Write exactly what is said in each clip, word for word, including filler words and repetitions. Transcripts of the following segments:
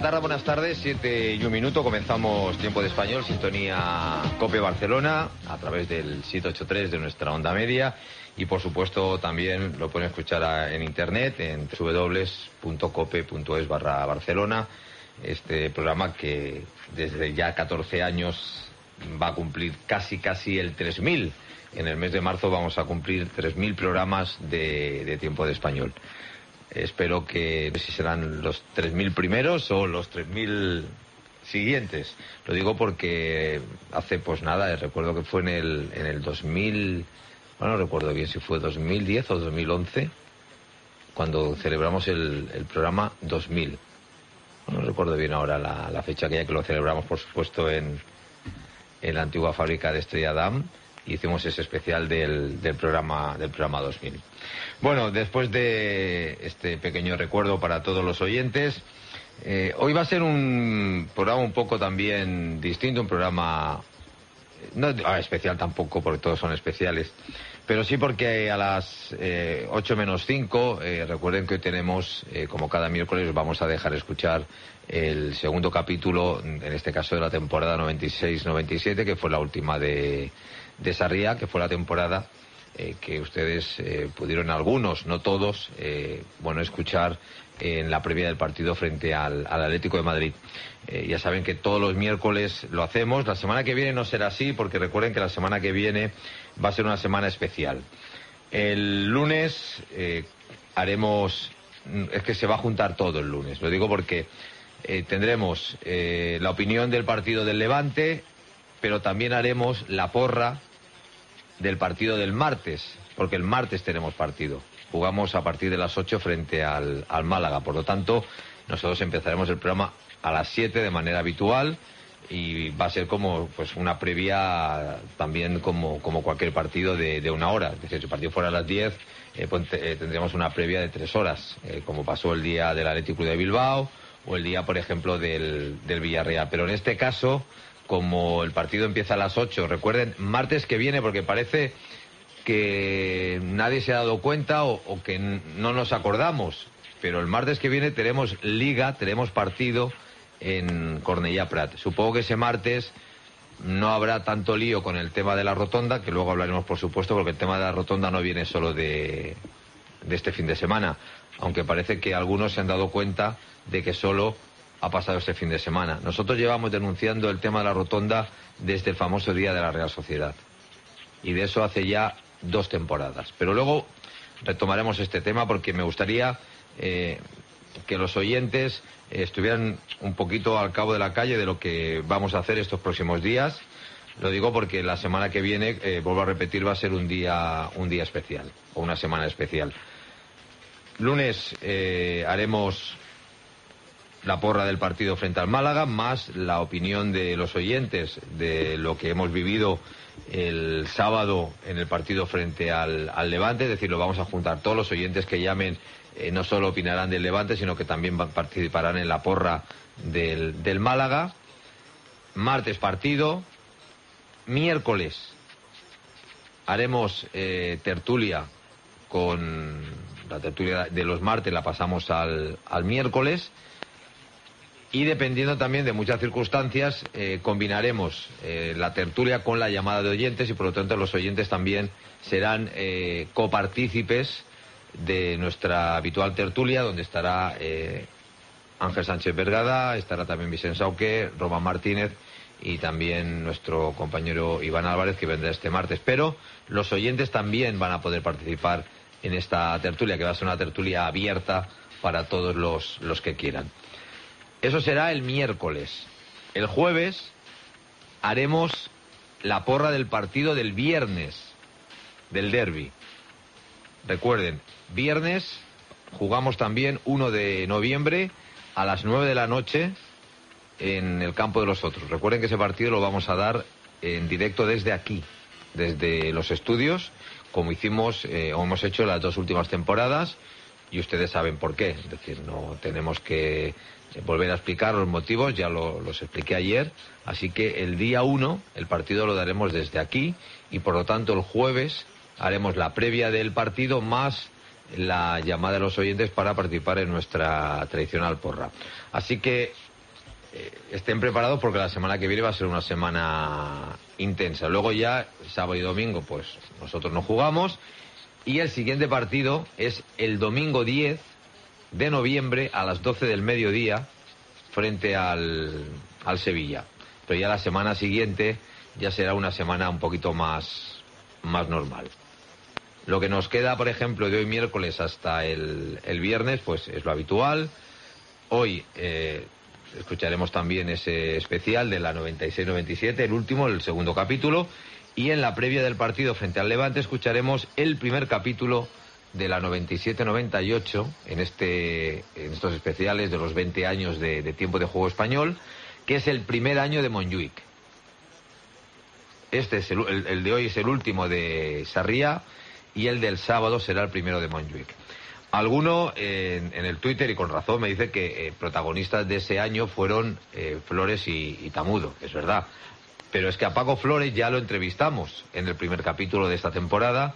Catarra, buenas tardes, siete y un minuto, comenzamos Tiempo de Español, sintonía COPE Barcelona, a través del siete ocho tres de nuestra onda media, y por supuesto también lo pueden escuchar a, en internet, en doble u doble u doble u punto cope punto es barra Barcelona, este programa que desde ya catorce años va a cumplir casi casi el tres mil. En el mes de marzo vamos a cumplir tres mil programas de, de Tiempo de Español. Espero que no sé si serán los tres mil primeros o los tres mil siguientes. Lo digo porque hace pues nada, recuerdo que fue en el en el dos mil, bueno, no recuerdo bien si fue dos mil diez o dos mil once, cuando celebramos el, el programa dos mil. No recuerdo bien ahora la, la fecha aquella que lo celebramos, por supuesto, en, en la antigua fábrica de Estrella Damm. Hicimos ese especial del, del programa del programa dos mil. Bueno, después de este pequeño recuerdo para todos los oyentes, eh, hoy va a ser un programa un poco también distinto, un programa no ah, especial tampoco, porque todos son especiales, pero sí porque a las eh, ocho menos cinco, eh, recuerden que hoy tenemos, eh, como cada miércoles, vamos a dejar escuchar el segundo capítulo, en este caso de la temporada noventa y seis noventa y siete, que fue la última de, de Sarriá, que fue la temporada eh, que ustedes eh, pudieron, algunos, no todos, eh, bueno, escuchar en la previa del partido frente al, al Atlético de Madrid. Eh, ya saben que todos los miércoles lo hacemos. La semana que viene no será así, porque recuerden que la semana que viene va a ser una semana especial. El lunes eh, haremos, es que se va a juntar todo el lunes, lo digo porque eh, tendremos eh, la opinión del partido del Levante, pero también haremos la porra del partido del martes, porque el martes tenemos partido. Jugamos a partir de las ocho frente al, al Málaga. Por lo tanto, nosotros empezaremos el programa a las siete de manera habitual, y va a ser como pues una previa también como, como cualquier partido de, de una hora. Es decir, si el partido fuera a las diez, eh, pues, eh, tendríamos una previa de tres horas, eh, como pasó el día del Atlético de Bilbao o el día, por ejemplo, del, del Villarreal. Pero en este caso, como el partido empieza a las ocho, recuerden, martes que viene, porque parece que nadie se ha dado cuenta o, o que no nos acordamos, pero el martes que viene tenemos liga, tenemos partido en Cornellà Prat. Supongo que ese martes no habrá tanto lío con el tema de la rotonda, que luego hablaremos, por supuesto, porque el tema de la rotonda no viene solo de, de este fin de semana, aunque parece que algunos se han dado cuenta de que solo ha pasado este fin de semana. Nosotros llevamos denunciando el tema de la rotonda desde el famoso día de la Real Sociedad, y de eso hace ya dos temporadas. Pero luego retomaremos este tema, porque me gustaría eh, que los oyentes eh, estuvieran un poquito al cabo de la calle de lo que vamos a hacer estos próximos días. Lo digo porque la semana que viene, eh, vuelvo a repetir, va a ser un día un día especial, o una semana especial. Lunes eh, haremos la porra del partido frente al Málaga, más la opinión de los oyentes de lo que hemos vivido el sábado en el partido frente al, al Levante. Es decir, lo vamos a juntar. Todos los oyentes que llamen eh, no solo opinarán del Levante, sino que también participarán en la porra del, del Málaga. Martes partido. Miércoles haremos eh, tertulia, con la tertulia de los martes la pasamos al, al miércoles. Y dependiendo también de muchas circunstancias, eh, combinaremos eh, la tertulia con la llamada de oyentes, y por lo tanto los oyentes también serán eh, copartícipes de nuestra habitual tertulia, donde estará eh, Ángel Sánchez Vergada, estará también Vicente Sauque, Román Martínez y también nuestro compañero Iván Álvarez, que vendrá este martes. Pero los oyentes también van a poder participar en esta tertulia, que va a ser una tertulia abierta para todos los, los que quieran. Eso será el miércoles. El jueves haremos la porra del partido del viernes, del derbi. Recuerden, viernes jugamos también uno de noviembre a las nueve de la noche en el campo de los otros. Recuerden que ese partido lo vamos a dar en directo desde aquí, desde los estudios, como hicimos eh, o hemos hecho las dos últimas temporadas, y ustedes saben por qué. Es decir, no tenemos que volver a explicar los motivos, ya lo, los expliqué ayer. Así que el día uno el partido lo daremos desde aquí, y por lo tanto el jueves haremos la previa del partido más la llamada de los oyentes para participar en nuestra tradicional porra. Así que eh, estén preparados porque la semana que viene va a ser una semana intensa. Luego ya, sábado y domingo, pues nosotros no jugamos. Y el siguiente partido es el domingo diez de noviembre a las doce del mediodía frente al, al Sevilla. Pero ya la semana siguiente ya será una semana un poquito más, más normal. Lo que nos queda, por ejemplo, de hoy miércoles hasta el, el viernes, pues es lo habitual. Hoy eh, escucharemos también ese especial de la noventa y seis noventa y siete, el último, el segundo capítulo. Y en la previa del partido frente al Levante escucharemos el primer capítulo de la noventa y siete noventa y ocho, en, este, en estos especiales de los veinte años de, de tiempo de juego español, que es el primer año de Montjuic. Este es el, el, el de hoy es el último de Sarriá y el del sábado será el primero de Montjuic. Alguno eh, en, en el Twitter, y con razón, me dice que eh, protagonistas de ese año fueron eh, Flores y, y Tamudo. Es verdad. Pero es que a Paco Flores ya lo entrevistamos en el primer capítulo de esta temporada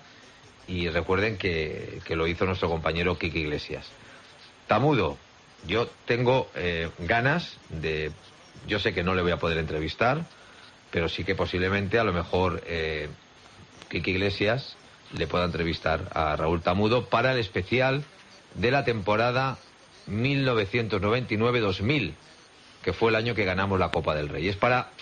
y recuerden que, que lo hizo nuestro compañero Quique Iglesias. Tamudo, yo tengo eh, ganas de... Yo sé que no le voy a poder entrevistar, pero sí que posiblemente a lo mejor eh, Quique Iglesias le pueda entrevistar a Raúl Tamudo para el especial de la temporada mil novecientos noventa y nueve dos mil, que fue el año que ganamos la Copa del Rey. Es para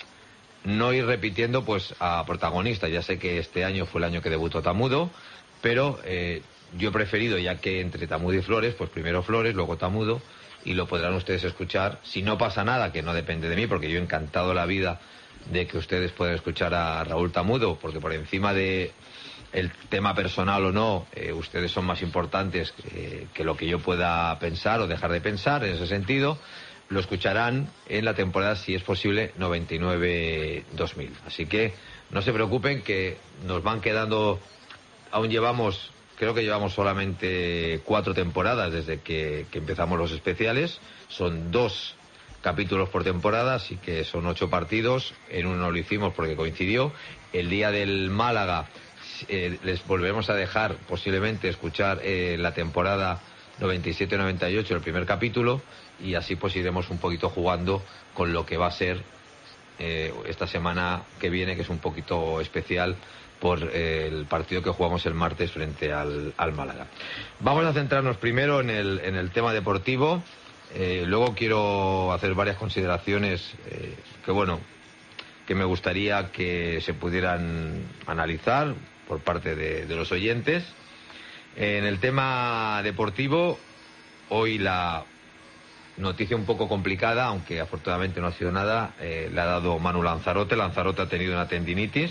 no ir repitiendo pues a protagonistas. Ya sé que este año fue el año que debutó Tamudo, pero eh, yo he preferido, ya que entre Tamudo y Flores, pues primero Flores, luego Tamudo, y lo podrán ustedes escuchar. Si no pasa nada, que no depende de mí, porque yo he encantado la vida de que ustedes puedan escuchar a Raúl Tamudo, porque por encima de el tema personal o no, eh, ustedes son más importantes que, que lo que yo pueda pensar o dejar de pensar. En ese sentido, lo escucharán en la temporada, si es posible, noventa y nueve dos mil. Así que no se preocupen, que nos van quedando, aún llevamos, creo que llevamos solamente cuatro temporadas desde que, que empezamos los especiales. Son dos capítulos por temporada, así que son ocho partidos. En uno no lo hicimos porque coincidió. El día del Málaga eh, les volveremos a dejar posiblemente escuchar eh, la temporada noventa y siete noventa y ocho, el primer capítulo, y así pues iremos un poquito jugando con lo que va a ser eh, esta semana que viene, que es un poquito especial por eh, el partido que jugamos el martes frente al, al Málaga. Vamos a centrarnos primero en el, en el tema deportivo. Eh, luego quiero hacer varias consideraciones eh, que bueno, que me gustaría que se pudieran analizar por parte de, de los oyentes. En el tema deportivo, hoy la noticia un poco complicada, aunque afortunadamente no ha sido nada, eh, le ha dado Manu Lanzarote. Lanzarote ha tenido una tendinitis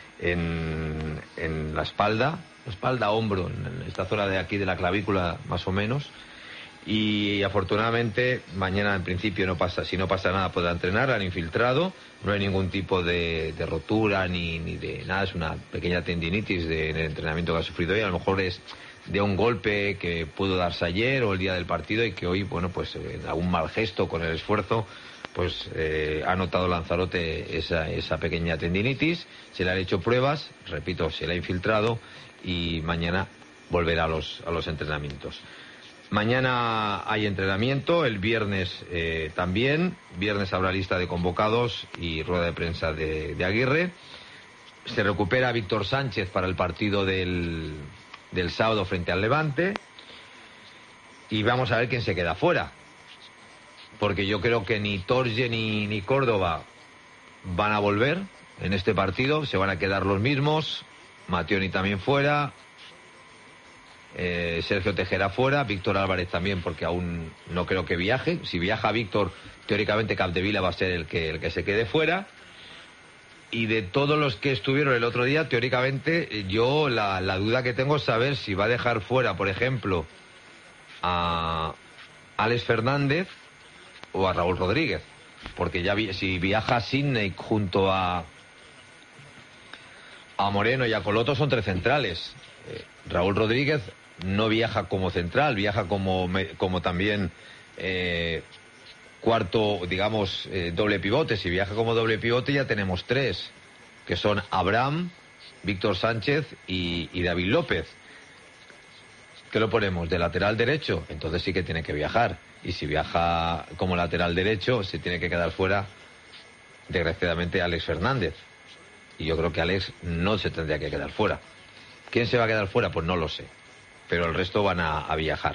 en, en la espalda, espalda, hombro, en esta zona de aquí de la clavícula más o menos. Y afortunadamente mañana en principio no pasa, si no pasa nada podrá entrenar. Han infiltrado, no hay ningún tipo de, de rotura ni, ni de nada, es una pequeña tendinitis de, en el entrenamiento que ha sufrido hoy. A lo mejor es de un golpe que pudo darse ayer o el día del partido y que hoy, bueno, pues en algún mal gesto con el esfuerzo, pues eh, ha notado Lanzarote esa, esa pequeña tendinitis. Se le han hecho pruebas, repito, se le ha infiltrado y mañana volverá a los, a los entrenamientos. Mañana hay entrenamiento, el viernes eh, también. Viernes habrá lista de convocados y rueda de prensa de, de Aguirre. Se recupera Víctor Sánchez para el partido del, del sábado frente al Levante. Y vamos a ver quién se queda fuera. Porque yo creo que ni Torge ni, ni Córdoba van a volver en este partido. Se van a quedar los mismos. Mattioni también fuera. Eh, Sergio Tejera fuera, Víctor Álvarez también, porque aún no creo que viaje. Si viaja Víctor, teóricamente Capdevila va a ser el que, el que se quede fuera. Y de todos los que estuvieron el otro día, teóricamente, yo la, la duda que tengo es saber si va a dejar fuera, por ejemplo, a Alex Fernández o a Raúl Rodríguez. Porque ya vi, si viaja Sidney junto a, a Moreno y a Coloto, son tres centrales. Eh, Raúl Rodríguez no viaja como central, viaja como, como también eh, cuarto, digamos, eh, doble pivote. Si viaja como doble pivote ya tenemos tres, que son Abraham, Víctor Sánchez y, y David López. ¿Qué lo ponemos? ¿De lateral derecho? Entonces sí que tiene que viajar. Y si viaja como lateral derecho, se tiene que quedar fuera, desgraciadamente, Alex Fernández. Y yo creo que Alex no se tendría que quedar fuera. ¿Quién se va a quedar fuera? Pues no lo sé. Pero el resto van a, a viajar.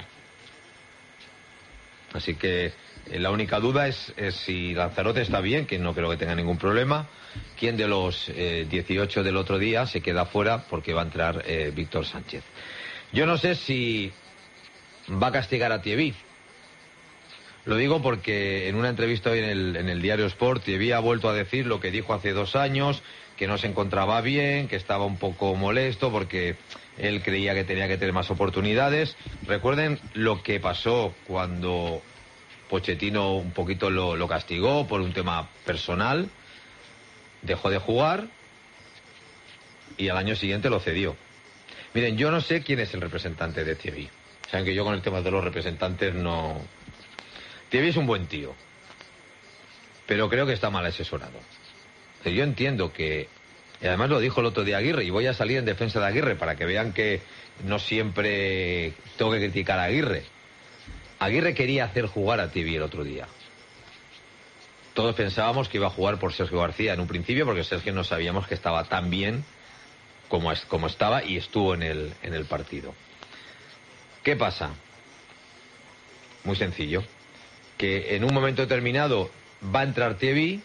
Así que eh, la única duda es, es si Lanzarote está bien, que no creo que tenga ningún problema. ¿Quién de los eh, dieciocho del otro día se queda fuera? Porque va a entrar eh, Víctor Sánchez. Yo no sé si va a castigar a Thierry. Lo digo porque en una entrevista hoy en el, en el diario Sport, Thierry ha vuelto a decir lo que dijo hace dos años, que no se encontraba bien, que estaba un poco molesto porque él creía que tenía que tener más oportunidades. Recuerden lo que pasó cuando Pochettino un poquito lo, lo castigó por un tema personal, dejó de jugar y al año siguiente lo cedió. Miren, yo no sé quién es el representante de Thierry. Saben que yo con el tema de los representantes no... Thierry es un buen tío, pero creo que está mal asesorado. Yo entiendo que, y además lo dijo el otro día Aguirre, y voy a salir en defensa de Aguirre para que vean que no siempre tengo que criticar a Aguirre. Aguirre quería hacer jugar a Thierry el otro día. Todos pensábamos que iba a jugar por Sergio García en un principio, porque Sergio no sabíamos que estaba tan bien como, es, como estaba y estuvo en el, en el partido. ¿Qué pasa? Muy sencillo. Que en un momento determinado va a entrar Thierry,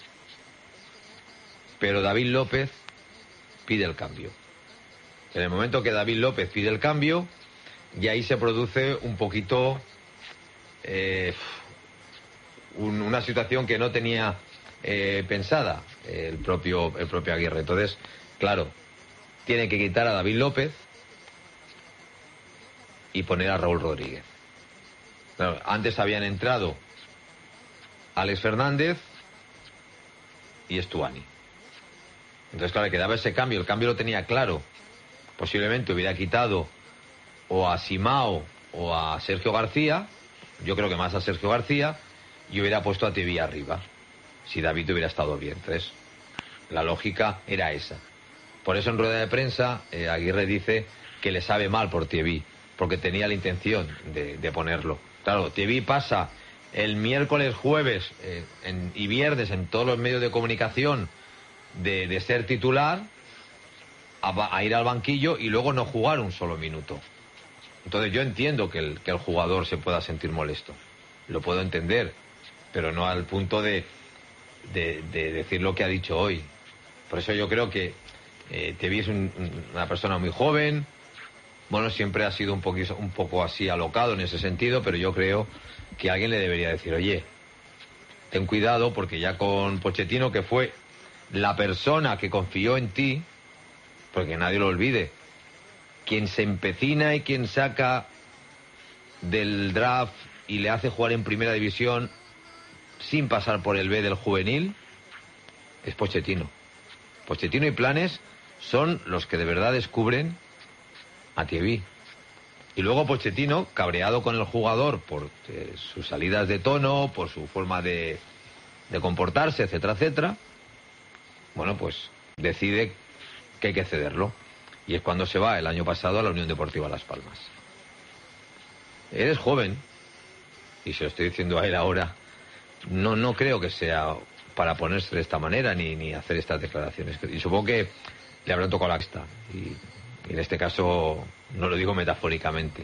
pero David López pide el cambio. En el momento que David López pide el cambio, y ahí se produce un poquito eh, un, una situación que no tenía eh, pensada el propio, el propio Aguirre. Entonces, claro, tiene que quitar a David López y poner a Raúl Rodríguez. Claro, antes habían entrado Alex Fernández y Estuani. Entonces, claro, quedaba ese cambio. El cambio lo tenía claro. Posiblemente hubiera quitado o a Simao o a Sergio García. Yo creo que más a Sergio García. Y hubiera puesto a Thierry arriba, si David hubiera estado bien. Entonces, la lógica era esa. Por eso en rueda de prensa eh, Aguirre dice que le sabe mal por Thierry, porque tenía la intención de, de ponerlo. Claro, Thierry pasa el miércoles, jueves eh, en, y viernes en todos los medios de comunicación de, de ser titular a, a ir al banquillo y luego no jugar un solo minuto. Entonces yo entiendo que el, que el jugador se pueda sentir molesto. Lo puedo entender, pero no al punto de, de, de decir lo que ha dicho hoy. Por eso yo creo que eh, Thierry es un, una persona muy joven. Bueno, siempre ha sido un, poquito, un poco así alocado en ese sentido, pero yo creo que alguien le debería decir, oye, ten cuidado porque ya con Pochettino, que fue la persona que confió en ti, porque nadie lo olvide, quien se empecina y quien saca del draft y le hace jugar en primera división sin pasar por el B del juvenil, es Pochettino. Pochettino y Planes son los que de verdad descubren a Thierry. Y luego Pochettino, cabreado con el jugador por eh, sus salidas de tono, por su forma de, de comportarse, etcétera, etcétera, bueno, pues decide que hay que cederlo. Y es cuando se va el año pasado a la Unión Deportiva Las Palmas. Eres joven, y se lo estoy diciendo a él ahora, no, no creo que sea para ponerse de esta manera ni, ni hacer estas declaraciones. Y supongo que le habrán tocado la vista. Y, y en este caso no lo digo metafóricamente.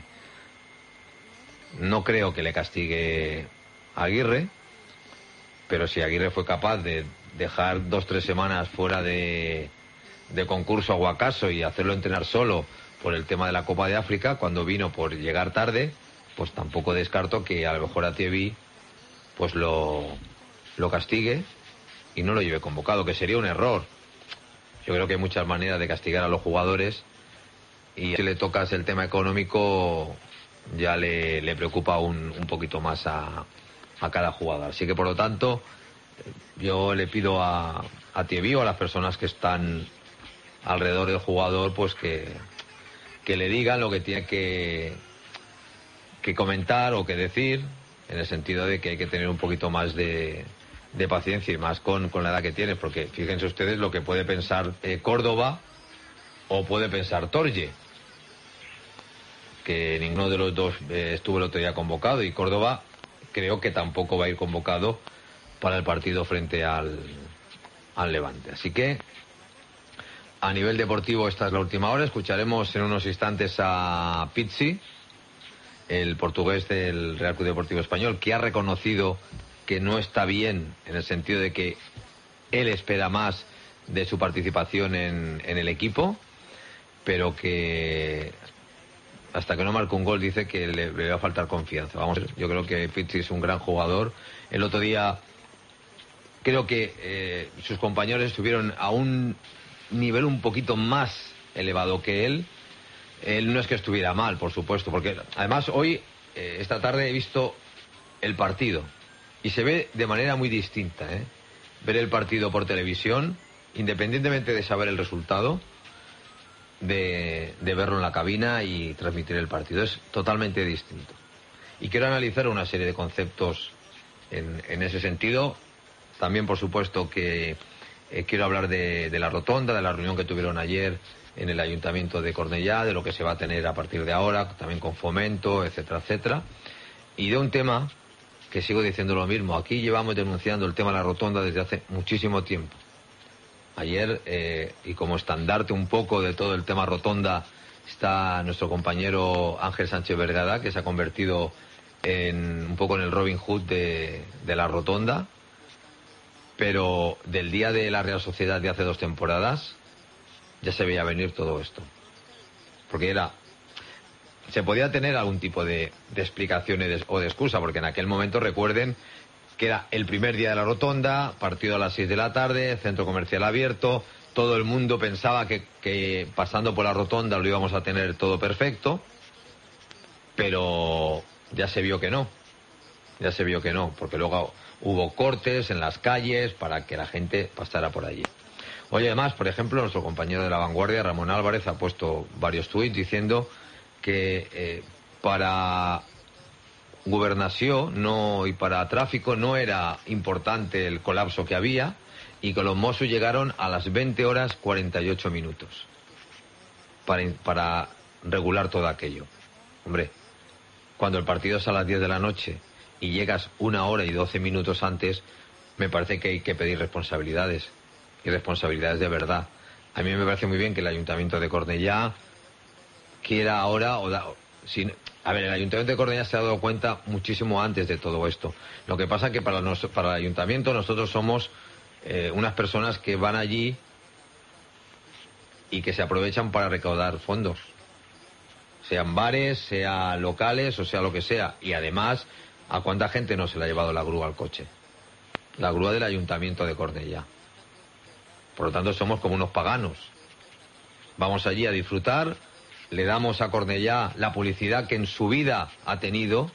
No creo que le castigue a Aguirre, pero si Aguirre fue capaz de dejar dos, tres semanas fuera de, de concurso a Guacaso y hacerlo entrenar solo por el tema de la Copa de África, cuando vino por llegar tarde, pues tampoco descarto que a lo mejor a Thierry pues lo, lo castigue y no lo lleve convocado, que sería un error. Yo creo que hay muchas maneras de castigar a los jugadores y si le tocas el tema económico ya le, le preocupa un, un poquito más a, a cada jugador. Así que por lo tanto yo le pido a, a Thierry o a las personas que están alrededor del jugador pues que, que le digan lo que tiene que, que comentar o que decir, en el sentido de que hay que tener un poquito más de, de paciencia y más con, con la edad que tienes, porque fíjense ustedes lo que puede pensar eh, Córdoba o puede pensar Torje. que ninguno de los dos eh, estuvo el otro día convocado, y Córdoba creo que tampoco va a ir convocado para el partido frente al, al Levante. Así que a nivel deportivo esta es la última hora. Escucharemos en unos instantes a Pizzi, el portugués del Real Club Deportivo Español, que ha reconocido que no está bien, en el sentido de que él espera más de su participación en, en el equipo, pero que hasta que no marque un gol dice que le, le va a faltar confianza. Vamos, yo creo que Pizzi es un gran jugador. El otro día creo que eh, sus compañeros estuvieron a un nivel un poquito más elevado que él. Él no es que estuviera mal, por supuesto, porque además hoy, eh, esta tarde he visto el partido y se ve de manera muy distinta, ¿eh? Ver el partido por televisión, independientemente de saber el resultado, de, de verlo en la cabina y transmitir el partido, es totalmente distinto. Y quiero analizar una serie de conceptos en, en ese sentido. También, por supuesto, que eh, quiero hablar de, de la rotonda, de la reunión que tuvieron ayer en el Ayuntamiento de Cornellá, de lo que se va a tener a partir de ahora, también con Fomento, etcétera, etcétera. Y de un tema que sigo diciendo lo mismo. Aquí llevamos denunciando el tema de la rotonda desde hace muchísimo tiempo. Ayer, eh, y como estandarte un poco de todo el tema rotonda, está nuestro compañero Ángel Sánchez Vergada, que se ha convertido en un poco en el Robin Hood de, de la rotonda. Pero del día de la Real Sociedad de hace dos temporadas ya se veía venir todo esto. Porque era... se podía tener algún tipo de, de explicación o de excusa, porque en aquel momento, recuerden, que era el primer día de la rotonda, partido a las seis de la tarde, centro comercial abierto, todo el mundo pensaba que, que pasando por la rotonda lo íbamos a tener todo perfecto, pero ya se vio que no, ya se vio que no, porque luego hubo cortes en las calles para que la gente pasara por allí. Hoy además, por ejemplo, nuestro compañero de La Vanguardia, Ramón Álvarez, ha puesto varios tuits diciendo que eh, para gobernación no, y para tráfico no era importante el colapso que había, y que los Mossos llegaron a las veinte horas cuarenta y ocho minutos para, para regular todo aquello. Hombre, cuando el partido es a las diez de la noche y llegas una hora y doce minutos antes, me parece que hay que pedir responsabilidades, y responsabilidades de verdad. A mí me parece muy bien que el Ayuntamiento de Cornellá quiera ahora, o da, sin, a ver, el Ayuntamiento de Cornellá se ha dado cuenta muchísimo antes de todo esto. Lo que pasa es que para, nos, para el Ayuntamiento nosotros somos eh, unas personas que van allí y que se aprovechan para recaudar fondos, sean bares, sean locales o sea lo que sea. Y además, ¿a cuánta gente no se le ha llevado la grúa al coche? La grúa del Ayuntamiento de Cornellá. Por lo tanto, somos como unos paganos. Vamos allí a disfrutar, le damos a Cornellá la publicidad que en su vida ha tenido.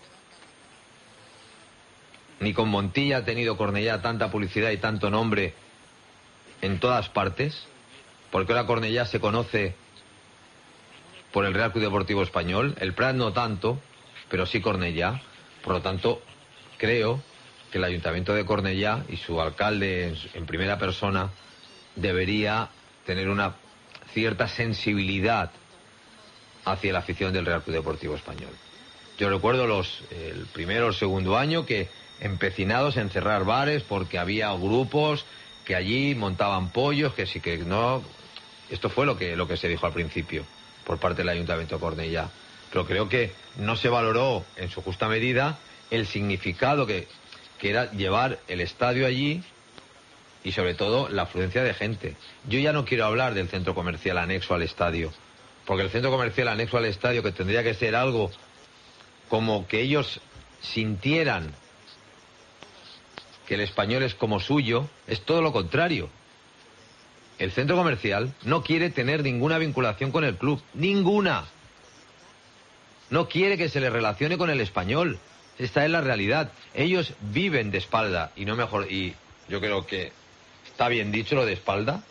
Ni con Montilla ha tenido Cornellá tanta publicidad y tanto nombre en todas partes, porque ahora Cornellá se conoce por el Real Club Deportivo Español, el Prat no tanto, pero sí Cornellá. Por lo tanto, creo que el Ayuntamiento de Cornellá y su alcalde en, en primera persona debería tener una cierta sensibilidad hacia la afición del Real Club Deportivo Español. Yo recuerdo los el primero o el segundo año que empecinados en cerrar bares porque había grupos que allí montaban pollos, que sí que no. Esto fue lo que lo que se dijo al principio por parte del Ayuntamiento de Cornellá. Pero creo que no se valoró en su justa medida el significado que, que era llevar el estadio allí, y sobre todo la afluencia de gente. Yo ya no quiero hablar del centro comercial anexo al estadio, porque el centro comercial anexo al estadio, que tendría que ser algo como que ellos sintieran que el Español es como suyo, es todo lo contrario. El centro comercial no quiere tener ninguna vinculación con el club, ninguna. No quiere que se le relacione con el Español. Esta es la realidad. Ellos viven de espalda, y no mejor, y yo creo que está bien dicho lo de espalda,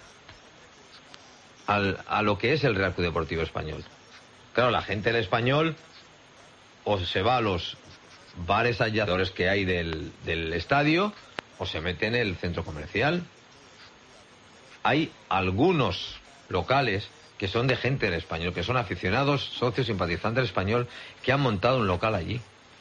al, a lo que es el Real Club Deportivo Español. Claro, la gente del Español o se va a los bares adyacentes que hay del, del estadio, o se mete en el centro comercial. Hay algunos locales que son de gente del Español, que son aficionados, socios, simpatizantes del Español, que han montado un local allí.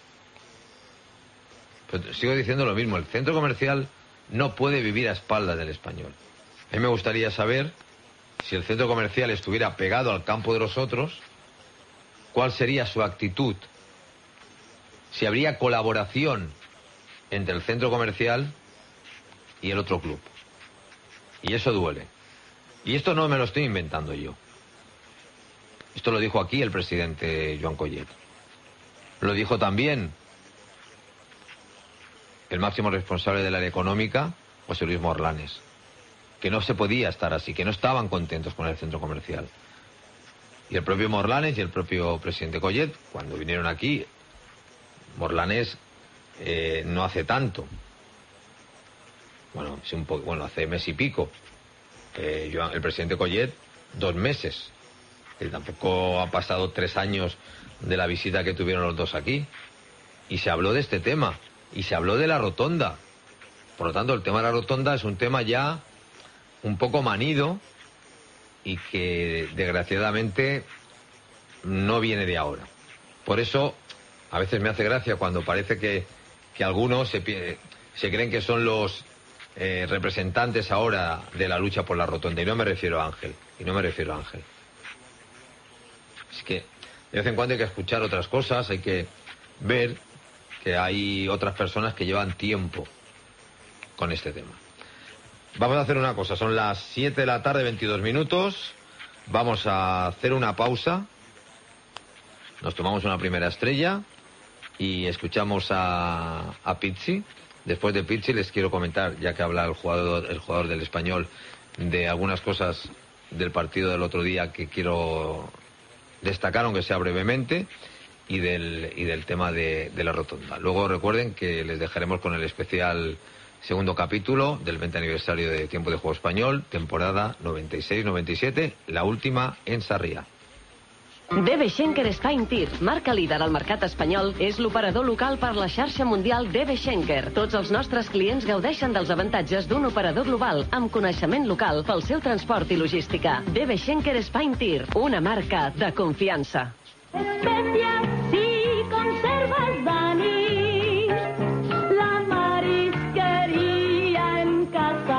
Pero sigo diciendo lo mismo, el centro comercial no puede vivir a espaldas del Español. A mí me gustaría saber, si el centro comercial estuviera pegado al campo de los otros, ¿cuál sería su actitud? Si habría colaboración entre el centro comercial y el otro club. Y eso duele. Y esto no me lo estoy inventando yo. Esto lo dijo aquí el presidente Joan Collet. Lo dijo también el máximo responsable del área económica, José Luis Morlanes, que no se podía estar así, que no estaban contentos con el centro comercial. Y el propio Morlanes y el propio presidente Collet, cuando vinieron aquí, Morlanes eh, no hace tanto, bueno, un poco, bueno, hace mes y pico, eh, yo, el presidente Collet, dos meses, que tampoco ha pasado tres años de la visita que tuvieron los dos aquí, y se habló de este tema, y se habló de la rotonda. Por lo tanto, el tema de la rotonda es un tema ya un poco manido y que desgraciadamente no viene de ahora. Por eso a veces me hace gracia cuando parece que, que algunos se, se creen que son los eh, representantes ahora de la lucha por la rotonda. Y no me refiero a Ángel. Y no me refiero a Ángel. Es que de vez en cuando hay que escuchar otras cosas, hay que ver que hay otras personas que llevan tiempo con este tema. Vamos a hacer una cosa, son las siete de la tarde, veintidós minutos. Vamos a hacer una pausa. Nos tomamos una primera estrella y escuchamos a, a Pizzi. Después de Pizzi les quiero comentar, ya que habla el jugador, el jugador del Español, de algunas cosas del partido del otro día que quiero destacar, aunque sea brevemente, y del, y del tema de, de la rotonda. Luego recuerden que les dejaremos con el especial segundo capítulo del veinte aniversario de Tiempo de Juego Español, temporada noventa y seis noventa y siete, la última en Sarrià. D B Schenker Spain Tir, marca líder al mercat espanyol, és l'operador local per la xarxa mundial D B Schenker. Tots els nostres clients gaudeixen dels avantatges d'un operador global amb coneixement local pel seu transport i logística. D B Schenker Spain Tir, una marca de confiança. Especias y conservas d'anís, la marisqueria en casa.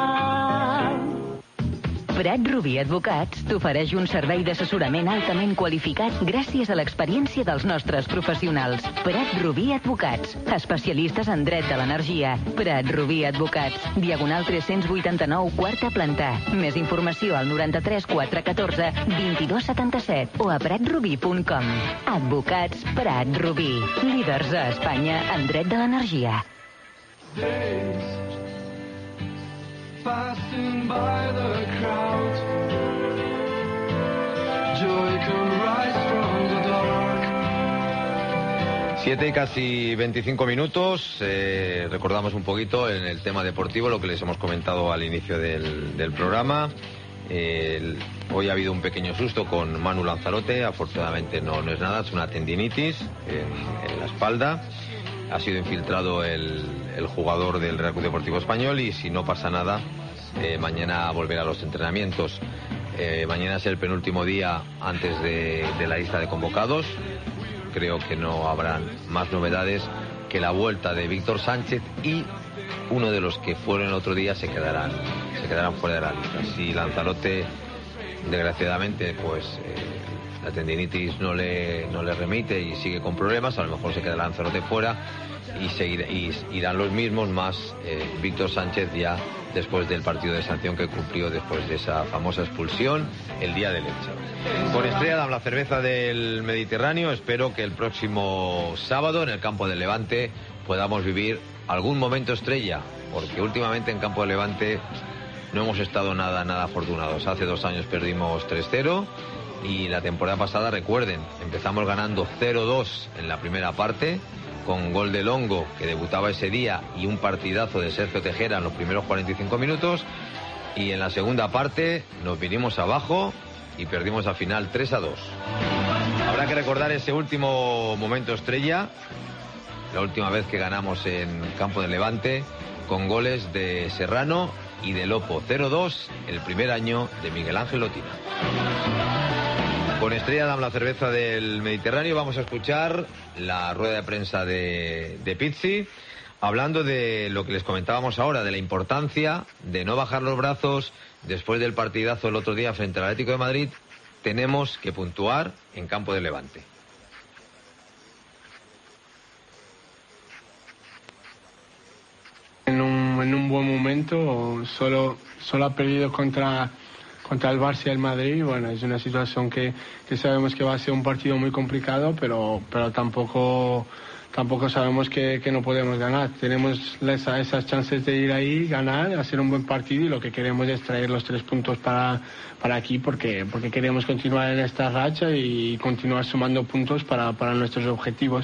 Prat Rubí Advocats t'ofereix un servei d'assessorament altament qualificat gràcies a l'experiència dels nostres professionals. Prat Rubí Advocats, especialistes en dret de l'energia. Prat Rubí Advocats, diagonal tres-cents vuitanta-nou, quarta planta. Més informació al noranta-tres quatre catorze vint-i-dos setanta-set o a prat rubí punt com. Advocats Prat Rubí, líders a Espanya en dret de l'energia. Passing by the crowd, joy can rise from the dark. Siete y casi veinticinco minutos. Eh, recordamos un poquito en el tema deportivo lo que les hemos comentado al inicio del, del programa. Eh, el, hoy ha habido un pequeño susto con Manu Lanzarote. Afortunadamente no, no es nada, es una tendinitis en, en la espalda. Ha sido infiltrado el, el jugador del Real Club Deportivo Español y si no pasa nada, eh, mañana volverá a los entrenamientos. Eh, mañana es el penúltimo día antes de, de la lista de convocados. Creo que no habrán más novedades que la vuelta de Víctor Sánchez y uno de los que fueron el otro día se quedarán, se quedarán fuera de la lista. Si Lanzarote, desgraciadamente, pues... Eh, la tendinitis no le, no le remite y sigue con problemas, a lo mejor se queda Lanzarote fuera y, seguir, y irán los mismos más eh, Víctor Sánchez ya después del partido de sanción que cumplió después de esa famosa expulsión el día de Lecce. Con Estrella Damm, la cerveza del Mediterráneo, espero que el próximo sábado en el campo del Levante podamos vivir algún momento estrella, porque últimamente en campo del Levante no hemos estado nada, nada afortunados. Hace dos años perdimos tres cero. Y la temporada pasada, recuerden, empezamos ganando cero dos en la primera parte, con gol de Longo, que debutaba ese día, y un partidazo de Sergio Tejera en los primeros cuarenta y cinco minutos. Y en la segunda parte nos vinimos abajo y perdimos al final tres a dos. Habrá que recordar ese último momento estrella, la última vez que ganamos en campo de Levante, con goles de Serrano y de Lopo cero dos, el primer año de Miguel Ángel Otina. Con Estrella Damm, la cerveza del Mediterráneo, vamos a escuchar la rueda de prensa de, de Pizzi, hablando de lo que les comentábamos ahora, de la importancia de no bajar los brazos después del partidazo el otro día frente al Atlético de Madrid. Tenemos que puntuar en campo de Levante. En un, en un buen momento, solo, solo ha perdido contra, contra el Barça y el Madrid. Bueno, es una situación que, que sabemos que va a ser un partido muy complicado, pero, pero tampoco, tampoco sabemos que, que no podemos ganar. Tenemos esa, esas chances de ir ahí, ganar, hacer un buen partido, y lo que queremos es traer los tres puntos para, para aquí, porque, porque queremos continuar en esta racha y continuar sumando puntos para, para nuestros objetivos.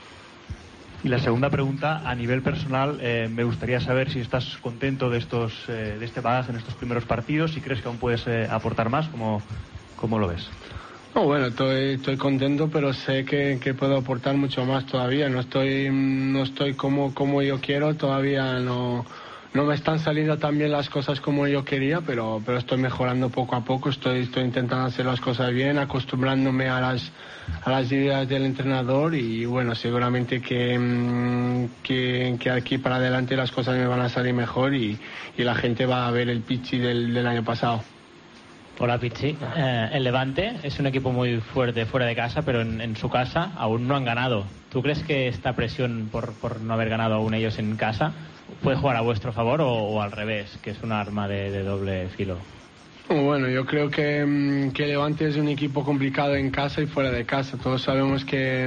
Y la segunda pregunta, a nivel personal, eh, me gustaría saber si estás contento de estos eh, de este bagaje en estos primeros partidos, si crees que aún puedes eh, aportar más, ¿cómo, cómo lo ves? Oh, bueno, estoy, estoy contento, pero sé que, que puedo aportar mucho más todavía. No estoy, no estoy como, como yo quiero, todavía no, no me están saliendo tan bien las cosas como yo quería, pero, pero estoy mejorando poco a poco. Estoy, estoy intentando hacer las cosas bien, acostumbrándome a las, a las ideas del entrenador, y bueno, seguramente que, que, que aquí para adelante las cosas me van a salir mejor, y, y la gente va a ver el Pizzi del, del año pasado. Hola Pizzi, eh, el Levante es un equipo muy fuerte fuera de casa, pero en, en su casa aún no han ganado. ¿Tú crees que esta presión por, por no haber ganado aún ellos en casa puede jugar a vuestro favor, o, o al revés, que es un arma de, de doble filo? Bueno, yo creo que, que Levante es un equipo complicado en casa y fuera de casa. Todos sabemos que,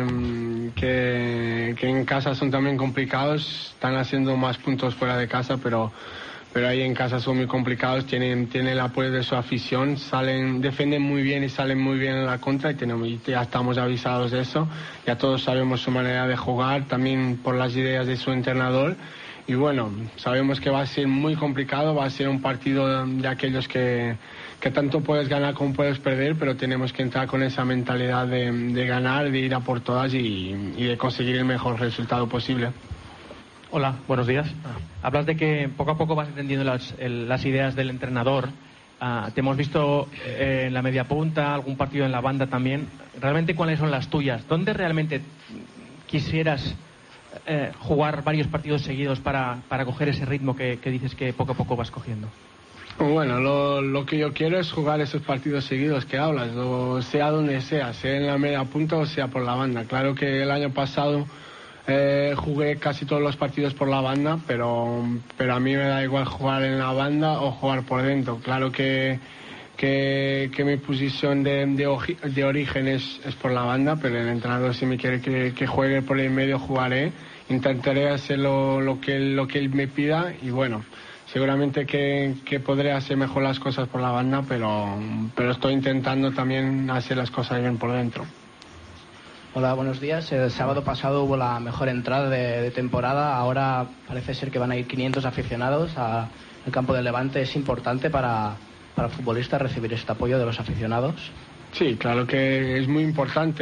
que, que en casa son también complicados, están haciendo más puntos fuera de casa, pero, pero ahí en casa son muy complicados, tienen, tienen el apoyo de su afición, salen, defienden muy bien y salen muy bien en la contra, y, tenemos, y ya estamos avisados de eso. Ya todos sabemos su manera de jugar, también por las ideas de su entrenador. Y bueno, sabemos que va a ser muy complicado, va a ser un partido de aquellos que, que tanto puedes ganar como puedes perder, pero tenemos que entrar con esa mentalidad de, de ganar, de ir a por todas y, y de conseguir el mejor resultado posible. Hola, buenos días. Hablas de que poco a poco vas entendiendo las, el, las ideas del entrenador. Uh, te hemos visto eh, en la media punta, algún partido en la banda también. ¿Realmente cuáles son las tuyas? ¿Dónde realmente quisieras Eh, jugar varios partidos seguidos para, para coger ese ritmo que, que dices que poco a poco vas cogiendo? Bueno, lo, lo que yo quiero es jugar esos partidos seguidos que hablas, o sea donde sea, sea en la media punta o sea por la banda. Claro que el año pasado eh, jugué casi todos los partidos por la banda, pero, pero a mí me da igual jugar en la banda o jugar por dentro. Claro que Que, que mi posición de, de, de origen es, es por la banda, pero el entrenador, si me quiere que, que juegue por el medio, jugaré. Intentaré hacer lo, lo, que, lo que él me pida, y bueno, seguramente que, que podré hacer mejor las cosas por la banda, pero, pero estoy intentando también hacer las cosas bien por dentro. Hola, buenos días. El sábado pasado hubo la mejor entrada de, de temporada. Ahora parece ser que van a ir quinientos aficionados al campo del Levante. ¿Es importante para... para el futbolista recibir este apoyo de los aficionados? Sí, claro que es muy importante.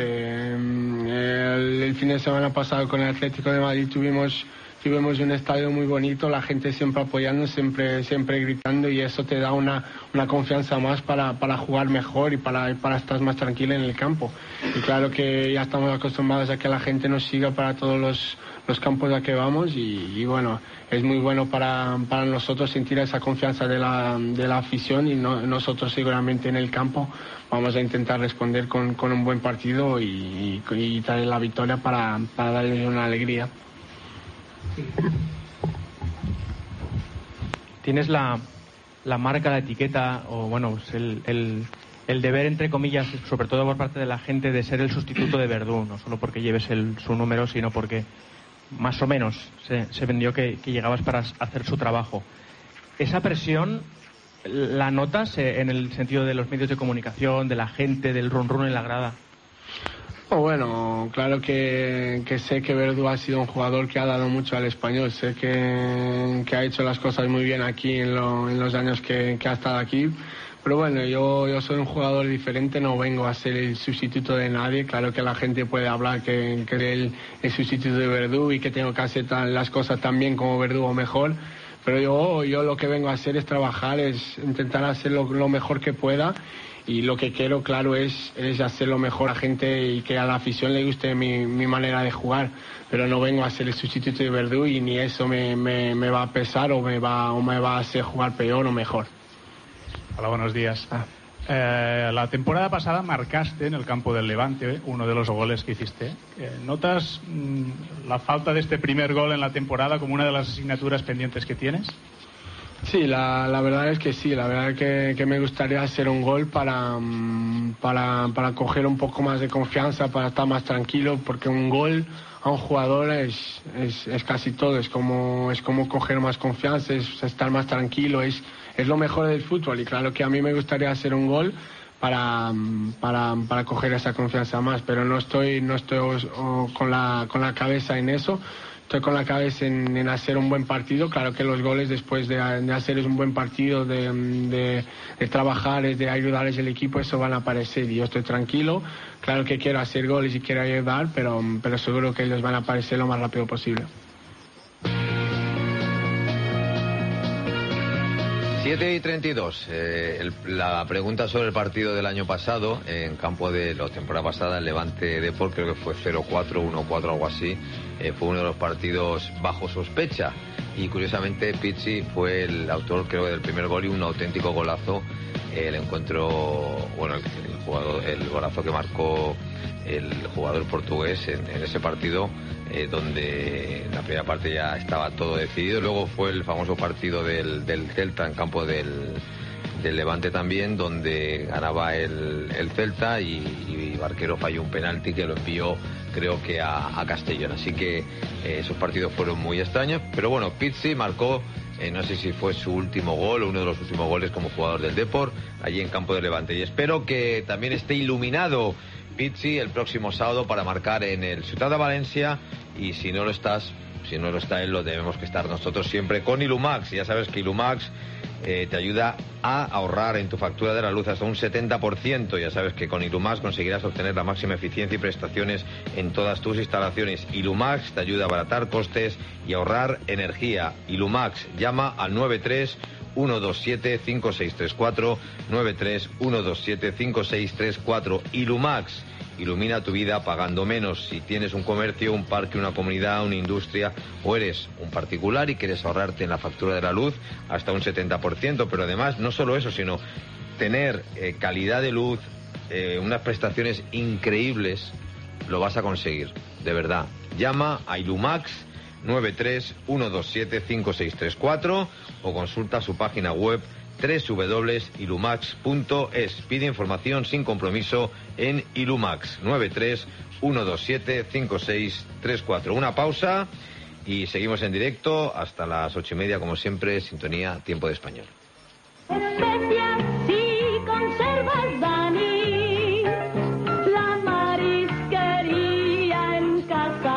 El, el fin de semana pasado con el Atlético de Madrid tuvimos, tuvimos un estadio muy bonito, la gente siempre apoyando, siempre, siempre gritando, y eso te da una, una confianza más para, para jugar mejor y para, para estar más tranquilo en el campo. Y claro que ya estamos acostumbrados a que la gente nos siga para todos los, los campos a que vamos, y, y bueno, es muy bueno para, para nosotros sentir esa confianza de la, de la afición, y no, nosotros seguramente en el campo vamos a intentar responder con, con un buen partido y, y, y traer la victoria para, para darles una alegría. Tienes la, la marca, la etiqueta, o bueno, el, el, el deber, entre comillas, sobre todo por parte de la gente, de ser el sustituto de Verdú, no solo porque lleves el, su número, sino porque más o menos se, se vendió que, que llegabas para hacer su trabajo. ¿Esa presión la notas en el sentido de los medios de comunicación, de la gente, del run run en la grada? Oh, bueno, claro que, que sé que Verdú ha sido un jugador que ha dado mucho al Español. Sé que, que ha hecho las cosas muy bien aquí en, lo, en los años que, que ha estado aquí. Pero bueno, yo, yo soy un jugador diferente, no vengo a ser el sustituto de nadie. Claro que la gente puede hablar que, que él es el sustituto de Verdú y que tengo que hacer tan, las cosas tan bien como Verdú o mejor. pero yo, yo lo que vengo a hacer es trabajar, es intentar hacer lo, lo mejor que pueda, y lo que quiero, claro, es, es hacer lo mejor a la gente y que a la afición le guste mi, mi manera de jugar, pero no vengo a ser el sustituto de Verdú, y ni eso me, me, me va a pesar o me va, o me va a hacer jugar peor o mejor. Hola, buenos días. Ah. Eh, la temporada pasada marcaste en el campo del Levante uno de los goles que hiciste. Eh, ¿Notas mmm, la falta de este primer gol en la temporada como una de las asignaturas pendientes que tienes? Sí, la, la verdad es que sí, la verdad es que, que me gustaría hacer un gol para, para, para coger un poco más de confianza, para estar más tranquilo, porque un gol a un jugador es, es, es casi todo, es como, es como coger más confianza, es estar más tranquilo, es, es lo mejor del fútbol, y claro que a mí me gustaría hacer un gol para, para, para coger esa confianza más, pero no estoy, no estoy o, o con, la, con la cabeza en eso. Estoy con la cabeza en, en hacer un buen partido. Claro que los goles después de, de hacer un buen partido, de, de, de trabajar, de ayudarles al equipo, eso van a aparecer, y yo estoy tranquilo. Claro que quiero hacer goles y quiero ayudar, pero, pero seguro que ellos van a aparecer lo más rápido posible. siete y treinta y dos. Eh, el, la pregunta sobre el partido del año pasado, en campo de la temporada pasada, el Levante Depor, creo que fue cero cuatro, uno cuatro, algo así. Eh, fue uno de los partidos bajo sospecha. Y curiosamente, Pizzi fue el autor, creo, del primer gol, y un auténtico golazo. Eh, el encuentro, bueno, el, el, jugador, el golazo que marcó el jugador portugués en, en ese partido, eh, donde en la primera parte ya estaba todo decidido. Luego fue el famoso partido del, del Celta en campo del, del Levante también, donde ganaba el, el Celta, y, y Barquero falló un penalti que lo envió, creo que a, a Castellón. Así que eh, esos partidos fueron muy extraños, pero bueno, Pizzi marcó, eh, no sé si fue su último gol o uno de los últimos goles como jugador del Depor, allí en campo del Levante, y espero que también esté iluminado Pizzi el próximo sábado para marcar en el Ciutat de Valencia, y si no lo estás, si no lo está él, lo debemos que estar nosotros siempre con Ilumax. Ya sabes que Ilumax eh, te ayuda a ahorrar en tu factura de la luz hasta un setenta por ciento. Ya sabes que con Ilumax conseguirás obtener la máxima eficiencia y prestaciones en todas tus instalaciones. Ilumax te ayuda a abaratar costes y ahorrar energía. Ilumax, llama al nueve tres uno dos siete cinco seis tres cuatro, nueve tres uno dos siete cinco seis tres cuatro. Ilumax, ilumina tu vida pagando menos. Si tienes un comercio, un parque, una comunidad, una industria, o eres un particular y quieres ahorrarte en la factura de la luz hasta un setenta por ciento, pero además no solo eso, sino tener eh, calidad de luz, eh, unas prestaciones increíbles, lo vas a conseguir, de verdad. Llama a Ilumax nueve tres uno dos siete cinco seis tres cuatro o consulta su página web doble u doble u doble u punto ilumax punto es. Pide información sin compromiso en Ilumax nueve tres uno dos siete cinco seis tres cuatro. Una pausa y seguimos en directo hasta las ocho y media, como siempre, sintonía Tiempo de Español. Especias y conservas, Dani, la marisquería en casa.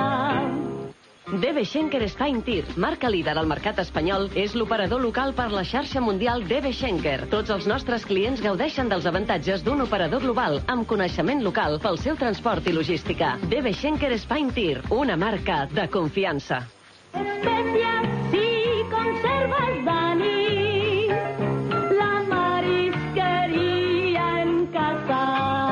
D B Schenker Spine Tir, marca líder al mercat espanyol, és l'operador local per la xarxa mundial D B Schenker. Tots els nostres clients gaudeixen dels avantatges d'un operador global amb coneixement local pel seu transport i logística. D B Schenker Spine Tir, una marca de confiança. Especias y conservas, Dani, la marisquería en casa.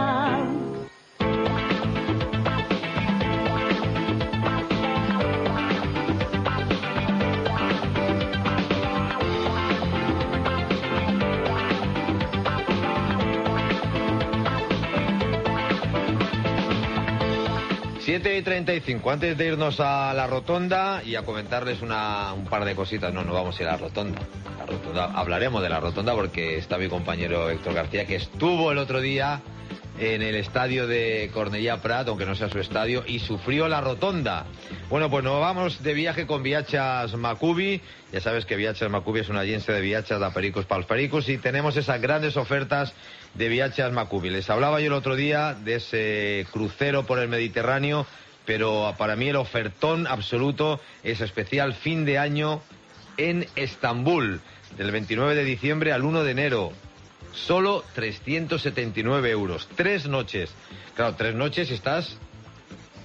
siete y treinta y cinco. Antes de irnos a la rotonda y a comentarles una, un par de cositas, no, no vamos a ir a la rotonda. La rotonda. Hablaremos de la rotonda porque está mi compañero Héctor García, que estuvo el otro día en el estadio de Cornellà Prat, aunque no sea su estadio, y sufrió la rotonda. Bueno, pues nos vamos de viaje con Viatges Macubi. Ya sabes que Viatges Macubi es una agència de viatges de pericos para los pericos, y tenemos esas grandes ofertas de Viatges Macubi. Les hablaba yo el otro día de ese crucero por el Mediterráneo, pero para mí el ofertón absoluto es especial fin de año en Estambul, del veintinueve de diciembre al uno de enero. Solo trescientos setenta y nueve euros. Tres noches. Claro, tres noches estás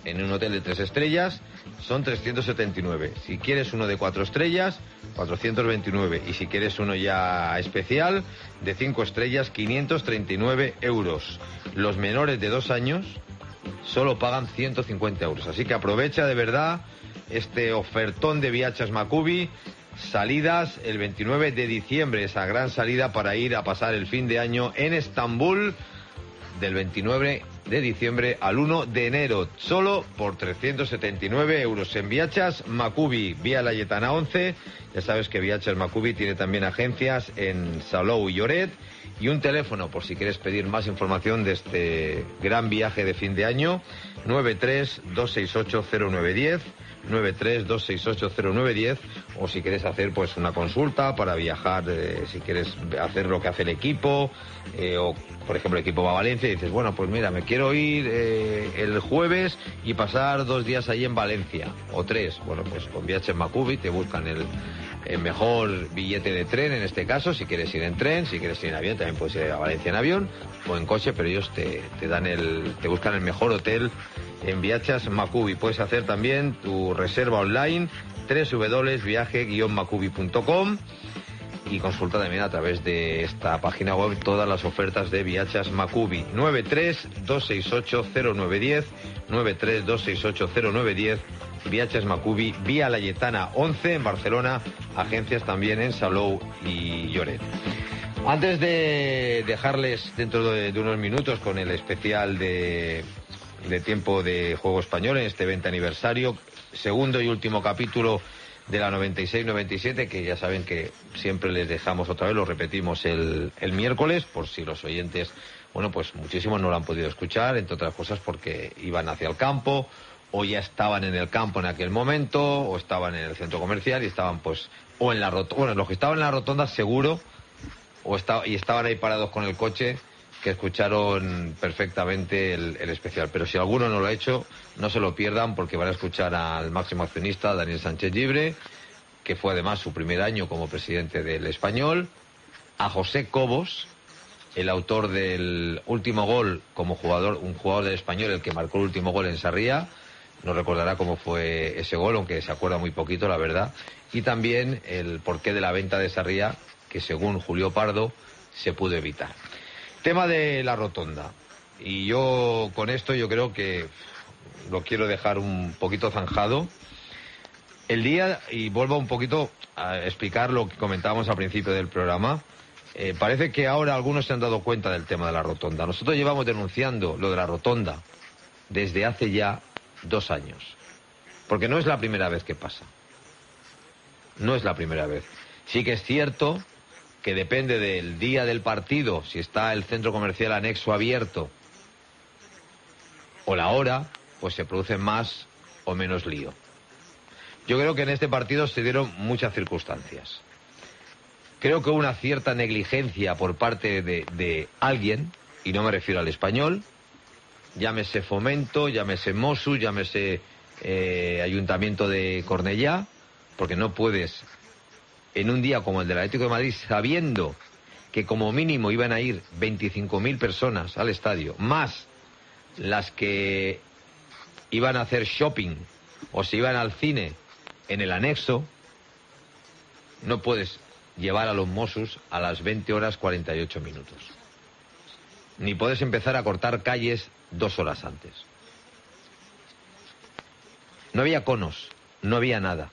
en un hotel de tres estrellas son trescientos setenta y nueve. Si quieres uno de cuatro estrellas, cuatrocientos veintinueve. Y si quieres uno ya especial, de cinco estrellas, quinientos treinta y nueve euros. Los menores de dos años solo pagan ciento cincuenta euros. Así que aprovecha de verdad este ofertón de Viachas Macubí. Salidas el veintinueve de diciembre, esa gran salida para ir a pasar el fin de año en Estambul, del veintinueve de diciembre al uno de enero, solo por trescientos setenta y nueve euros en Viachas Macubí, Vía Layetana once. Ya sabes que Viachas Macubí tiene también agencias en Salou y Lloret, y un teléfono por si quieres pedir más información de este gran viaje de fin de año, nueve tres dos seis ocho cero nueve uno cero, nueve tres dos seis ocho cero nueve uno cero, o si quieres hacer pues una consulta para viajar, eh, si quieres hacer lo que hace el equipo, eh, o por ejemplo el equipo va a Valencia y dices, bueno, pues mira, me quiero ir eh, el jueves y pasar dos días allí en Valencia, o tres. Bueno, pues con Viajes Macubí te buscan el, el mejor billete de tren, en este caso, si quieres ir en tren, si quieres ir en avión, también puedes ir a Valencia en avión o en coche, pero ellos te, te dan el, te buscan el mejor hotel en Viachas Macubí. Puedes hacer también tu reserva online, doble u doble u doble u punto viaje guion macubí punto com, y consulta también a través de esta página web todas las ofertas de Viachas Macubí. Nueve tres dos seis ocho cero nueve uno cero, nueve tres dos seis ocho cero nueve uno cero, Viachas Macubí, Vía Layetana once en Barcelona, agencias también en Salou y Lloret. Antes de dejarles dentro de, de unos minutos con el especial de, de tiempo de juego español en este veinte aniversario, segundo y último capítulo de la noventa y seis noventa y siete, que ya saben que siempre les dejamos otra vez, lo repetimos el, el miércoles, por si los oyentes, bueno, pues muchísimos no lo han podido escuchar, entre otras cosas porque iban hacia el campo, o ya estaban en el campo en aquel momento, o estaban en el centro comercial y estaban pues, o en la rotonda, bueno, los que estaban en la rotonda seguro, o estaba, y estaban ahí parados con el coche, que escucharon perfectamente el, el especial. Pero si alguno no lo ha hecho, no se lo pierdan, porque van a escuchar al máximo accionista, Daniel Sánchez Llibre, que fue además su primer año como presidente del Español, a José Cobos, el autor del último gol como jugador, un jugador del Español, el que marcó el último gol en Sarriá, nos recordará cómo fue ese gol, aunque se acuerda muy poquito, la verdad, y también el porqué de la venta de Sarriá, que según Julio Pardo se pudo evitar. Tema de la rotonda, y yo con esto yo creo que lo quiero dejar un poquito zanjado. El día, y vuelvo un poquito a explicar lo que comentábamos al principio del programa, eh, parece que ahora algunos se han dado cuenta del tema de la rotonda. Nosotros llevamos denunciando lo de la rotonda desde hace ya dos años, porque no es la primera vez que pasa, no es la primera vez. Sí que es cierto que depende del día del partido, si está el centro comercial anexo abierto o la hora, pues se produce más o menos lío. Yo creo que en este partido se dieron muchas circunstancias. Creo que hubo una cierta negligencia por parte de, de alguien, y no me refiero al Español, llámese Fomento, llámese Mossos, llámese eh, Ayuntamiento de Cornellá, porque no puedes, en un día como el del Atlético de Madrid, sabiendo que como mínimo iban a ir veinticinco mil personas al estadio, más las que iban a hacer shopping o se iban al cine en el anexo, no puedes llevar a los Mossos a las veinte horas cuarenta y ocho minutos. Ni puedes empezar a cortar calles dos horas antes. No había conos, no había nada.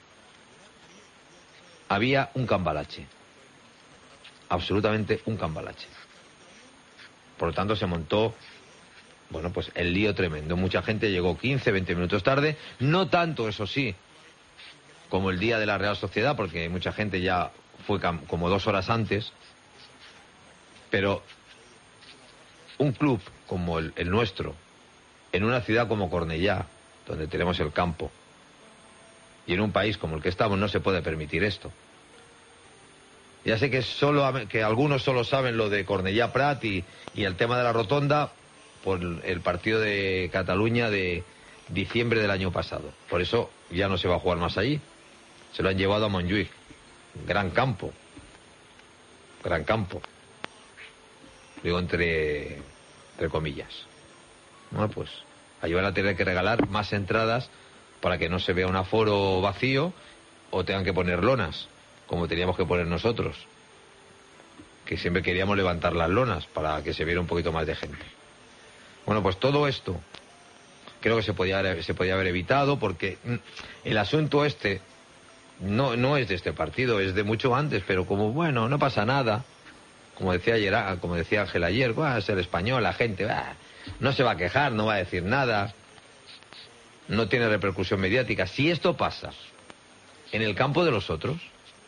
Había un cambalache. Absolutamente un cambalache. Por lo tanto se montó, bueno, pues el lío tremendo. Mucha gente llegó quince, veinte minutos tarde. No tanto, eso sí, como el día de la Real Sociedad, porque mucha gente ya fue como dos horas antes. Pero un club como el, el nuestro, en una ciudad como Cornellá, donde tenemos el campo, y en un país como el que estamos, no se puede permitir esto. Ya sé que solo que algunos solo saben lo de Cornellá Prat y, y el tema de la rotonda por el partido de Cataluña de diciembre del año pasado. Por eso ya no se va a jugar más allí. Se lo han llevado a Montjuic. Gran campo. Gran campo. Digo entre, entre comillas. Bueno, pues Allí van a tener que regalar más entradas para que no se vea un aforo vacío o tengan que poner lonas, como teníamos que poner nosotros, que siempre queríamos levantar las lonas para que se viera un poquito más de gente. Bueno, pues todo esto creo que se podía, se podía haber evitado, porque el asunto este no, no es de este partido, es de mucho antes, pero como, bueno, no pasa nada, como decía ayer, como decía Ángel ayer, va a ser español, la gente bah, no se va a quejar, no va a decir nada, no tiene repercusión mediática. Si esto pasa en el campo de los otros,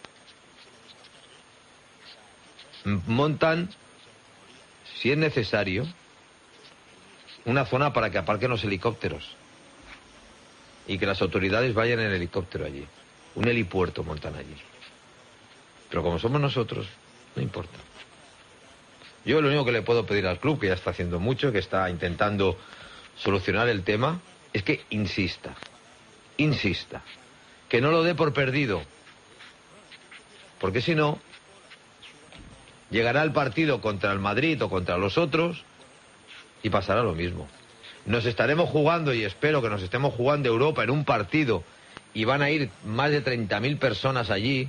montan, si es necesario, una zona para que aparquen los helicópteros y que las autoridades vayan en helicóptero allí. Un helipuerto montan allí. Pero como somos nosotros, no importa. Yo lo único que le puedo pedir al club, que ya está haciendo mucho, que está intentando solucionar el tema, es que insista, insista, que no lo dé por perdido, porque si no, llegará el partido contra el Madrid o contra los otros y pasará lo mismo. Nos estaremos jugando, y espero que nos estemos jugando Europa en un partido, y van a ir más de treinta mil personas allí,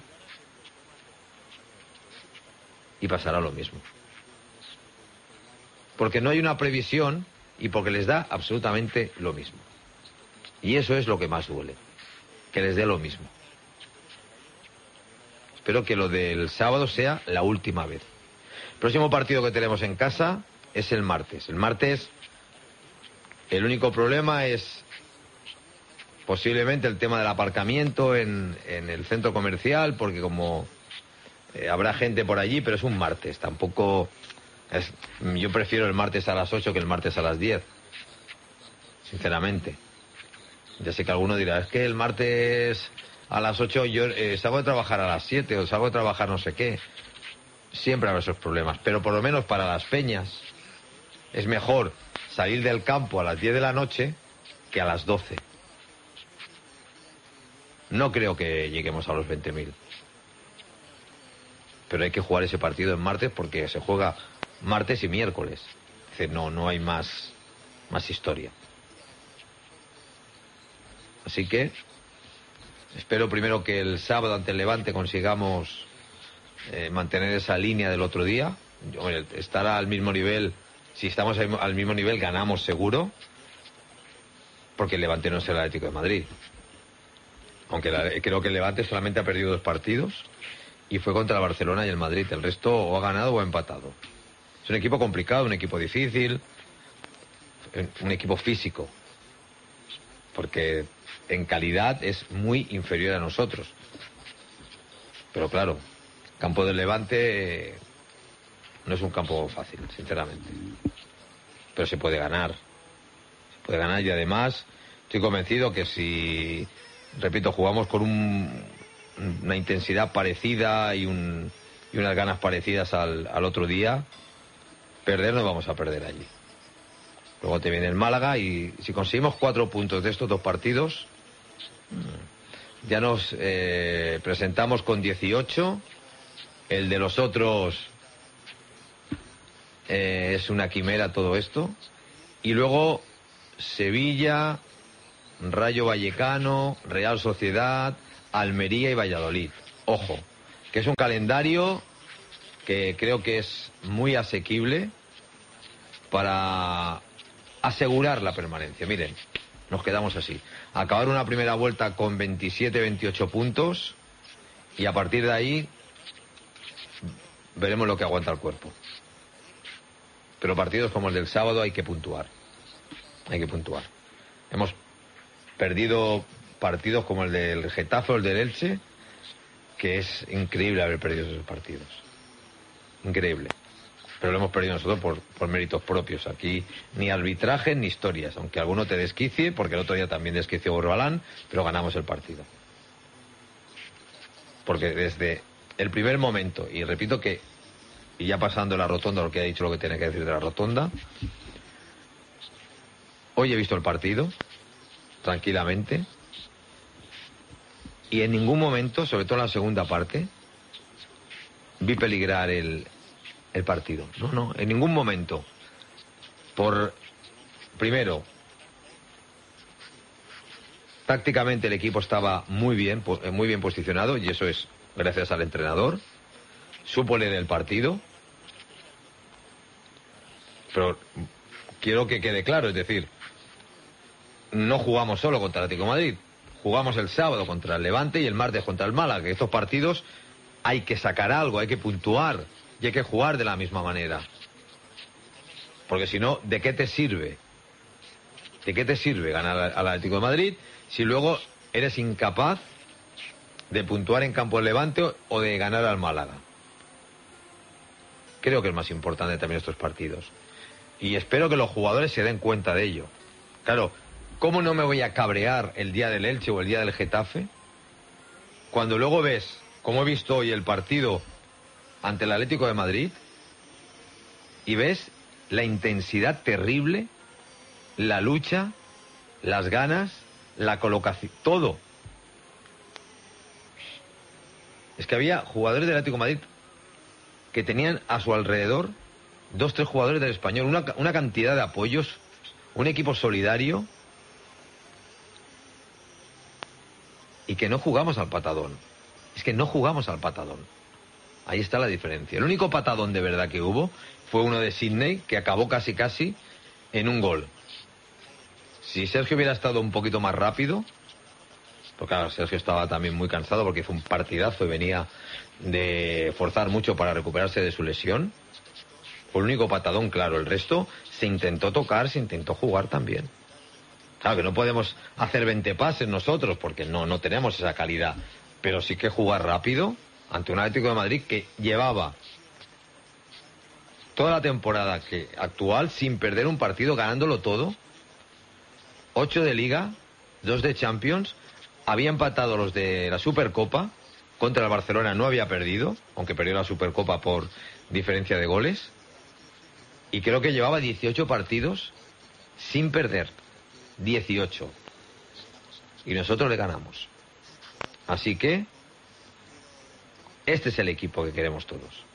y pasará lo mismo. Porque no hay una previsión y porque les da absolutamente lo mismo. Y eso es lo que más duele, que les dé lo mismo. Espero que lo del sábado sea la última vez. El próximo partido que tenemos en casa es el martes. El martes el único problema es posiblemente el tema del aparcamiento en, en el centro comercial, porque como eh, habrá gente por allí, pero es un martes, tampoco es, yo prefiero el martes a las ocho que el martes a las diez, sinceramente. Ya sé que alguno dirá, es que el martes a las ocho yo eh, salgo de trabajar a las siete o salgo de trabajar no sé qué. Siempre habrá esos problemas, pero por lo menos para las peñas es mejor salir del campo a las diez de la noche que a las doce. No creo que lleguemos a los veinte mil. Pero hay que jugar ese partido en martes porque se juega martes y miércoles. Es decir, no, no hay más, más historia. Así que espero primero que el sábado ante el Levante consigamos eh, mantener esa línea del otro día. Estar al mismo nivel. Si estamos al mismo nivel, ganamos seguro, porque el Levante no es el Atlético de Madrid. Aunque la, creo que el Levante solamente ha perdido dos partidos y fue contra el Barcelona y el Madrid. El resto o ha ganado o ha empatado. Es un equipo complicado, un equipo difícil, un equipo físico, porque en calidad es muy inferior a nosotros. Pero claro, campo del Levante no es un campo fácil, sinceramente. Pero se puede ganar. Se puede ganar y además estoy convencido que si, repito, jugamos con un, una intensidad parecida y, un, y unas ganas parecidas al, al otro día, perder no vamos a perder allí. Luego te viene el Málaga y si conseguimos cuatro puntos de estos dos partidos, ya nos eh, presentamos con dieciocho. El de los otros Eh, es una quimera todo esto. Y luego Sevilla, Rayo Vallecano, Real Sociedad, Almería y Valladolid. Ojo, que es un calendario que creo que es muy asequible para asegurar la permanencia. Miren, nos quedamos así. Acabar una primera vuelta con veintisiete, veintiocho puntos y a partir de ahí veremos lo que aguanta el cuerpo. Pero partidos como el del sábado hay que puntuar. Hay que puntuar. Hemos perdido partidos como el del Getafe o el del Elche, que es increíble haber perdido esos partidos. Increíble. Pero lo hemos perdido nosotros por, por méritos propios. Aquí ni arbitraje ni historias, aunque alguno te desquicie, porque el otro día también desquició Borbalán, pero ganamos el partido. Porque desde el primer momento, y repito que y ya pasando la rotonda, lo que ha dicho, lo que tiene que decir de la rotonda, hoy he visto el partido tranquilamente y en ningún momento, sobre todo en la segunda parte, vi peligrar el, el partido. No, no, en ningún momento. Por, primero, Tácticamente el equipo estaba muy bien, muy bien posicionado, y eso es gracias al entrenador. Supo leer el partido. Pero quiero que quede claro, es decir, no jugamos solo contra el Atlético de Madrid. Jugamos el sábado contra el Levante y el martes contra el Málaga. Que estos partidos hay que sacar algo, hay que puntuar y hay que jugar de la misma manera. Porque si no, ¿de qué te sirve? ¿De qué te sirve ganar al Atlético de Madrid si luego eres incapaz de puntuar en campo del Levante o de ganar al Málaga? Creo que es más importante también estos partidos. Y espero que los jugadores se den cuenta de ello. Claro, ¿cómo no me voy a cabrear el día del Elche o el día del Getafe cuando luego ves, como he visto hoy, el partido ante el Atlético de Madrid y ves la intensidad terrible, la lucha, las ganas, la colocación, todo? Es que había jugadores del Atlético de Madrid que tenían a su alrededor dos, tres jugadores del Español, una, una cantidad de apoyos, un equipo solidario, y que no jugamos al patadón. Es que no jugamos al patadón. Ahí está la diferencia. El único patadón de verdad que hubo fue uno de Sydney, que acabó casi casi en un gol. Si Sergio hubiera estado un poquito más rápido, porque claro, Sergio estaba también muy cansado porque fue un partidazo y venía de forzar mucho para recuperarse de su lesión. Fue el único patadón, claro. El resto se intentó tocar, se intentó jugar también. Claro que no podemos hacer veinte pases nosotros porque no, no tenemos esa calidad. Pero sí que jugar rápido ante un Atlético de Madrid que llevaba toda la temporada que actual sin perder un partido, ganándolo todo. Ocho de Liga, dos de Champions. Había empatado los de la Supercopa. Contra el Barcelona no había perdido, aunque perdió la Supercopa por diferencia de goles. Y creo que llevaba dieciocho partidos sin perder. dieciocho. Y nosotros le ganamos. Así que este es el equipo que queremos todos.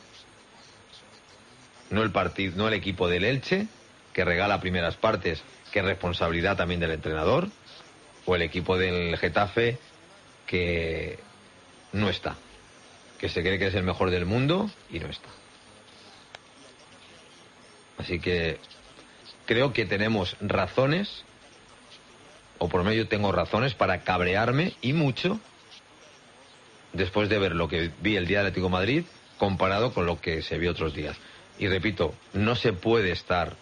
No el partido, no el equipo del Elche, que regala primeras partes, que es responsabilidad también del entrenador, o el equipo del Getafe, que no está, que se cree que es el mejor del mundo y no está. Así que creo que tenemos razones, o por lo menos yo tengo razones para cabrearme, y mucho, después de ver lo que vi el día del Atlético de Madrid comparado con lo que se vio otros días. Y repito, no se puede estar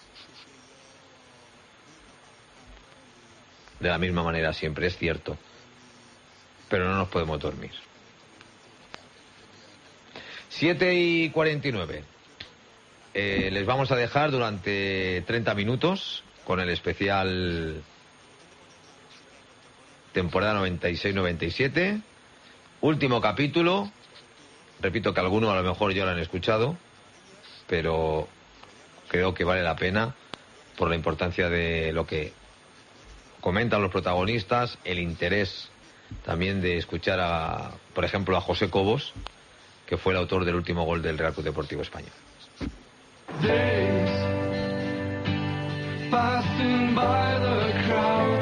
de la misma manera siempre, es cierto, pero no nos podemos dormir. siete y cuarenta y nueve. Eh, les vamos a dejar durante treinta minutos con el especial temporada noventa y seis noventa y siete. Último capítulo. Repito que algunos a lo mejor ya lo han escuchado, pero creo que vale la pena por la importancia de lo que comentan los protagonistas, el interés también de escuchar a, por ejemplo, a José Cobos, que fue el autor del último gol del Real Club Deportivo Español. Days passing by the crowd.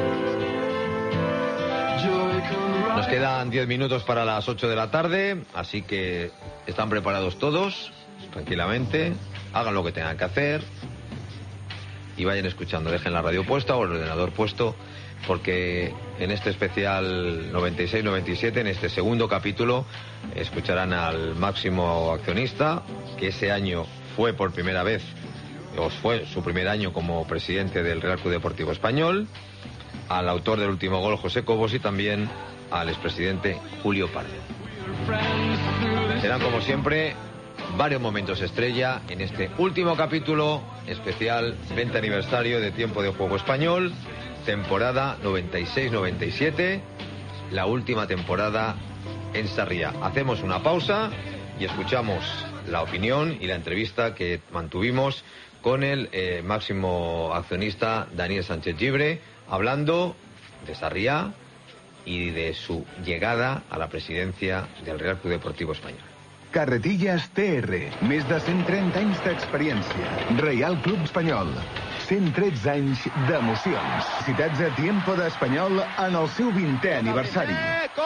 Joy can Nos quedan diez minutos para las ocho de la tarde, así que están preparados todos, tranquilamente, hagan lo que tengan que hacer y vayan escuchando, dejen la radio puesta o el ordenador puesto, porque en este especial noventa y seis noventa y siete, en este segundo capítulo, escucharán al máximo accionista, que ese año fue por primera vez, o fue su primer año como presidente del Real Club Deportivo Español, al autor del último gol, José Cobos, y también al expresidente Julio Pardo. Serán, como siempre, varios momentos estrella en este último capítulo especial veinte aniversario de Tiempo de Juego Español, temporada noventa y seis noventa y siete, la última temporada en Sarriá. Hacemos una pausa y escuchamos la opinión y la entrevista que mantuvimos con el eh, máximo accionista Daniel Sánchez Gibre, hablando de Sarriá y de su llegada a la presidencia del Real Club Deportivo Español. Carretillas T R. Més de cent trenta anys d'experiència. Reial Club Espanyol. cent tretze anys d'emocions. Citats a Tiempo d'Espanyol en el seu vintè aniversari.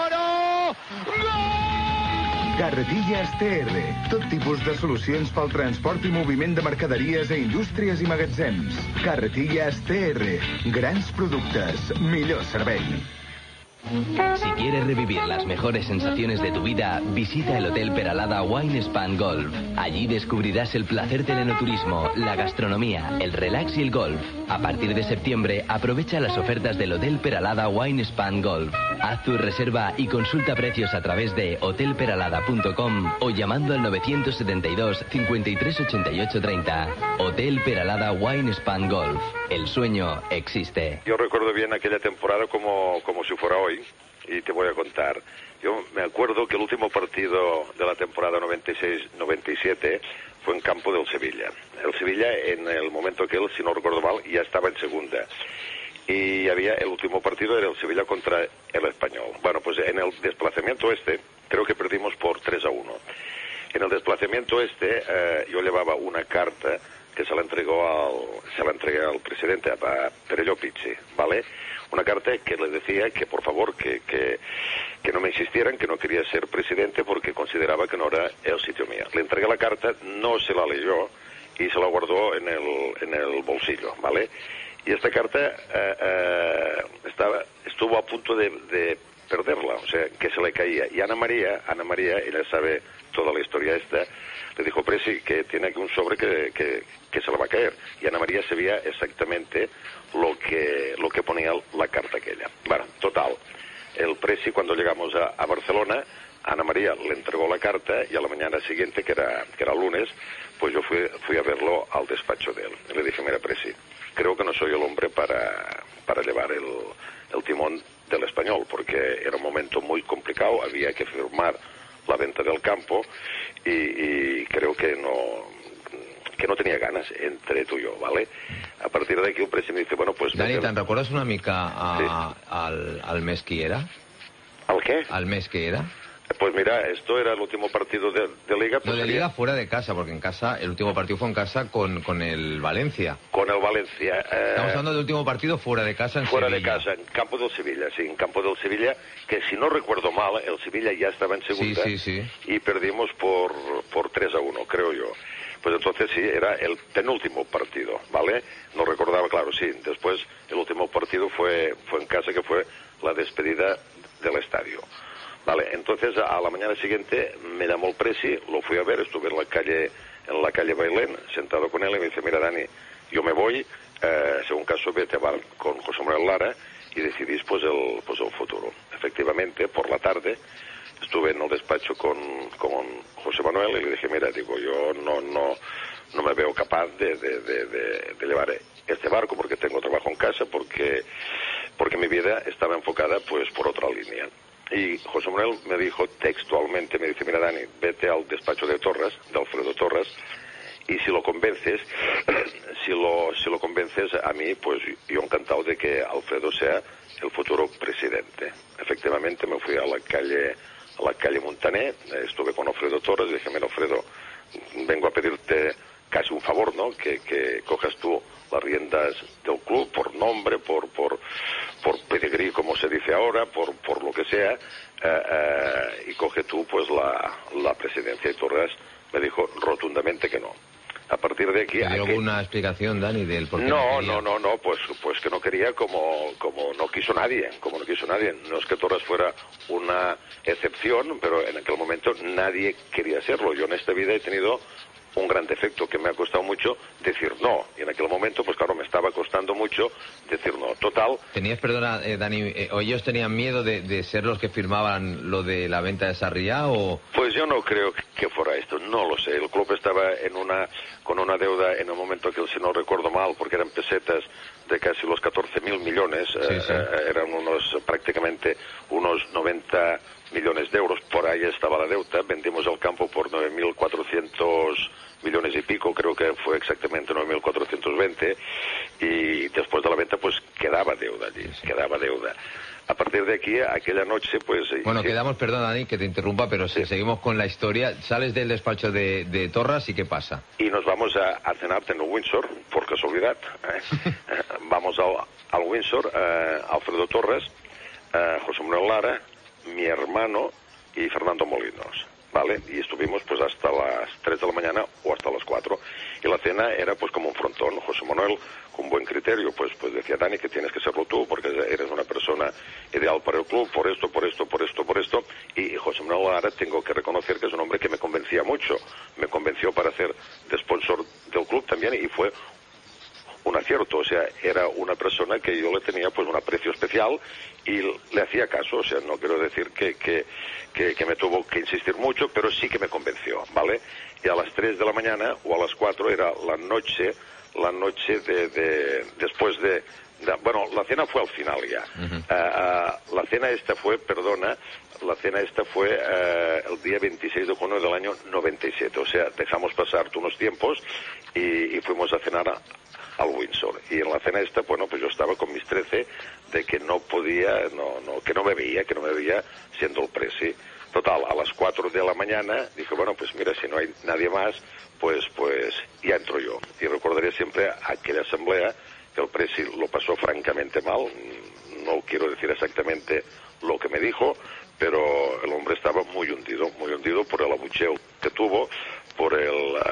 Carretillas T R. Tot tipus de solucions pel transport i moviment de mercaderies a indústries i magatzems. Carretillas T R. Grans productes. Millor servei. Si quieres revivir las mejores sensaciones de tu vida, visita el Hotel Peralada Wine Span Golf. Allí descubrirás el placer del enoturismo, la gastronomía, el relax y el golf. A partir de septiembre, aprovecha las ofertas del Hotel Peralada Wine Span Golf. Haz tu reserva y consulta precios a través de hotel peralada punto com o llamando al novecientos setenta y dos, cincuenta y tres ochenta y ocho treinta. Hotel Peralada Wine Span Golf. El sueño existe. Yo recuerdo bien aquella temporada como, como si fuera hoy, y te voy a contar. Yo me acuerdo que el último partido de la temporada noventa y seis noventa y siete fue en campo del Sevilla. El Sevilla, en el momento que él, si no recuerdo mal, ya estaba en segunda. Y había el último partido era el Sevilla contra el Español. Bueno, pues en el desplazamiento este, creo que perdimos por tres a uno. En el desplazamiento este, eh, yo llevaba una carta que se la entregó al, se la entregué al presidente, a Perello Pizzi, ¿vale? Una carta que le decía que por favor que, que, que no me insistieran, que no quería ser presidente porque consideraba que no era el sitio mío. Le entregué la carta, no se la leyó y se la guardó en el, en el bolsillo, ¿vale? Y esta carta eh, eh, estaba, estuvo a punto de, de perderla, o sea, que se le caía. Y Ana María, Ana María, ella sabe toda la historia esta, le dijo, Presi, que tiene aquí un sobre que, que, que se le va a caer. Y Ana María sabía exactamente lo que, lo que ponía la carta aquella. Bueno, total, el Presi, cuando llegamos a, a Barcelona, Ana María le entregó la carta y a la mañana siguiente, que era, que era lunes, pues yo fui, fui a verlo al despacho de él. Y le dije, mira, Presi, creo que no soy el hombre para, para llevar el, el timón del Español, porque era un momento muy complicado, había que firmar la venta del campo y, y creo que no que no tenía ganas entre tú y yo, ¿vale? A partir de aquí el presidente dice, bueno, pues... Dani, ¿te'n recordes una mica a, sí. al, al mes que era? ¿Al qué? Al mes que era. Pues mira, esto era el último partido de, de Liga. Pues no, de Liga fuera de casa, porque en casa, el último partido fue en casa con, con el Valencia. Con el Valencia. Eh... Estamos hablando del último partido fuera de casa en fuera Sevilla. Fuera de casa, en campo del Sevilla, sí, en campo del Sevilla, que si no recuerdo mal, el Sevilla ya estaba en segunda. Sí, sí, sí. Y perdimos por, por tres a uno, creo yo. Pues entonces sí, era el penúltimo partido, ¿vale? No recordaba, claro, sí. Después, el último partido fue, fue en casa, que fue la despedida del estadio. Vale, entonces a la mañana siguiente me llamó el Presi, lo fui a ver, estuve en la calle, en la calle Bailén, sentado con él, y me dice, mira, Dani, yo me voy, eh, según caso vete a bar con José Manuel Lara y decidís pues el, pues el futuro. Efectivamente, por la tarde estuve en el despacho con, con José Manuel y le dije, mira, digo, yo no, no, no me veo capaz de, de, de, de, de llevar este barco porque tengo trabajo en casa, porque, porque mi vida estaba enfocada pues por otra línea. Y José Manuel me dijo textualmente, me dice, mira, Dani, vete al despacho de Torres, de Alfredo Torres, y si lo convences, si lo, si lo convences a mí, pues yo encantado de que Alfredo sea el futuro presidente. Efectivamente me fui a la calle, a la calle Montaner, estuve con Alfredo Torres y dije, mira, Alfredo, vengo a pedirte casi un favor, ¿no? Que, que cojas tú las riendas del club por nombre, por por por pedigrí, como se dice ahora, por por lo que sea, eh, eh, y coge tú pues la, la presidencia. Y Torres me dijo rotundamente que no. A partir de aquí... ¿Hay alguna explicación, Dani, del por qué no, no quería? No, no, no, pues, pues que no quería como, como no quiso nadie, como no quiso nadie. No es que Torres fuera una excepción, pero en aquel momento nadie quería serlo. Yo en esta vida he tenido un gran defecto que me ha costado mucho decir no. Y en aquel momento, pues claro, me estaba costando mucho decir no. Total... ¿Tenías, perdona, eh, Dani, eh, o ellos tenían miedo de, de ser los que firmaban lo de la venta de Sarriá o...? Pues yo no creo que fuera esto, no lo sé. El club estaba en una con una deuda en el momento que, si no recuerdo mal, porque eran pesetas de casi los catorce mil millones, sí, eh, sí. Eh, eran unos prácticamente unos noventa millones de euros, por ahí estaba la deuda. Vendimos el campo por nueve mil cuatrocientos millones y pico, creo que fue exactamente nueve mil cuatrocientos veinte, y después de la venta pues quedaba deuda allí, quedaba deuda. a partir de aquí, aquella noche, pues... Bueno, sí. quedamos, perdón, Dani, que te interrumpa, pero si seguimos con la historia. Sales del despacho de, de Torras y ¿qué pasa? Y nos vamos a, a cenar en el Windsor, por casualidad. ¿eh? Vamos al, al Windsor, eh, Alfredo Torres, eh, José Manuel Lara, mi hermano y Fernando Molinos, ¿vale? Y estuvimos pues hasta las tres de la mañana o hasta las cuatro. Y la cena era pues como un frontón. José Manuel, con buen criterio, pues pues decía, Dani, que tienes que serlo tú, porque eres una persona ideal para el club, por esto, por esto, por esto, por esto. Y José Manuel Lara, tengo que reconocer que es un hombre que me convencía mucho. Me convenció para ser de sponsor del club también, y fue un acierto. O sea, era una persona que yo le tenía pues un aprecio especial y le hacía caso. O sea, no quiero decir que, que, que, que me tuvo que insistir mucho, pero sí que me convenció, ¿vale? Y a las tres de la mañana o a las cuatro era la noche, la noche de, de después de, de, bueno, la cena fue al final ya. Uh-huh. uh, uh, la cena esta fue, perdona, la cena esta fue uh, el día veintiséis de junio del año noventa y siete. O sea, dejamos pasar unos tiempos y, y fuimos a cenar a, al Windsor. Y en la cena esta, bueno, pues yo estaba con mis trece de que no podía, no, no, que no me veía, que no me veía siendo el presi. Total, a las cuatro de la mañana dije, bueno, pues mira, si no hay nadie más, pues pues ya entro yo. Y recordaré siempre aquella asamblea que el presi lo pasó francamente mal. No quiero decir exactamente lo que me dijo, pero el hombre estaba muy hundido, muy hundido por el abucheo que tuvo, por el,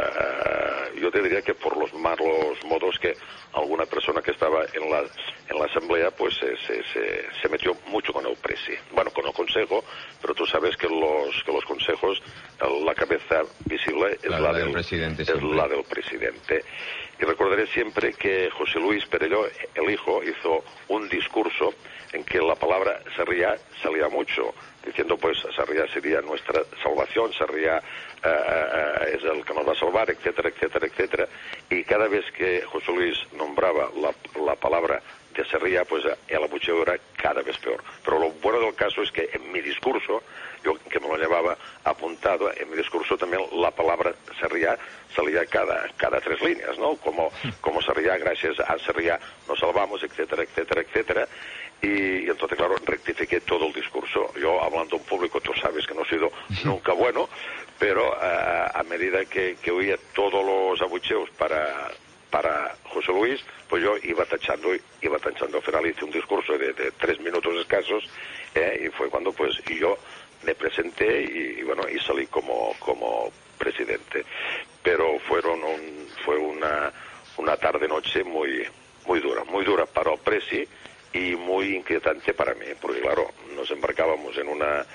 uh, yo te diría que por los malos modos que alguna persona que estaba en la en la asamblea pues se, se, se, se metió mucho con el presi, bueno, con el consejo, pero tú sabes que los que los consejos, la cabeza visible es la, la del, del presidente, es la del presidente. Y recordaré siempre que José Luis Perelló, el hijo, hizo un discurso en que la palabra Sarriá salía mucho, diciendo pues Sarriá sería nuestra salvación, Sarriá uh, uh, es el que nos va a salvar, etcétera, etcétera, etcétera. Y cada vez que José Luis nombraba la, la palabra de Sarriá, pues el abucheo era cada vez peor. Pero lo bueno del caso es que en mi discurso, yo que me lo llevaba apuntado, en mi discurso también la palabra Sarriá salía cada, cada tres líneas, ¿no? Como, como Sarriá, gracias a Sarriá nos salvamos, etcétera, etcétera, etcétera. Y, y entonces, claro, rectifiqué todo el discurso. Yo, hablando en público, tú sabes que no he sido nunca bueno, pero uh, a medida que, que oía todos los abucheos para, para José Luis, pues yo iba tachando, iba tachando. Al final hice un discurso de, de tres minutos escasos, eh, y fue cuando, pues, y yo me presenté y, y bueno, y salí como, como presidente. Pero fueron un, fue una, una tarde-noche muy, muy dura, muy dura para el presi, y muy inquietante para mí, porque claro, nos embarcábamos en una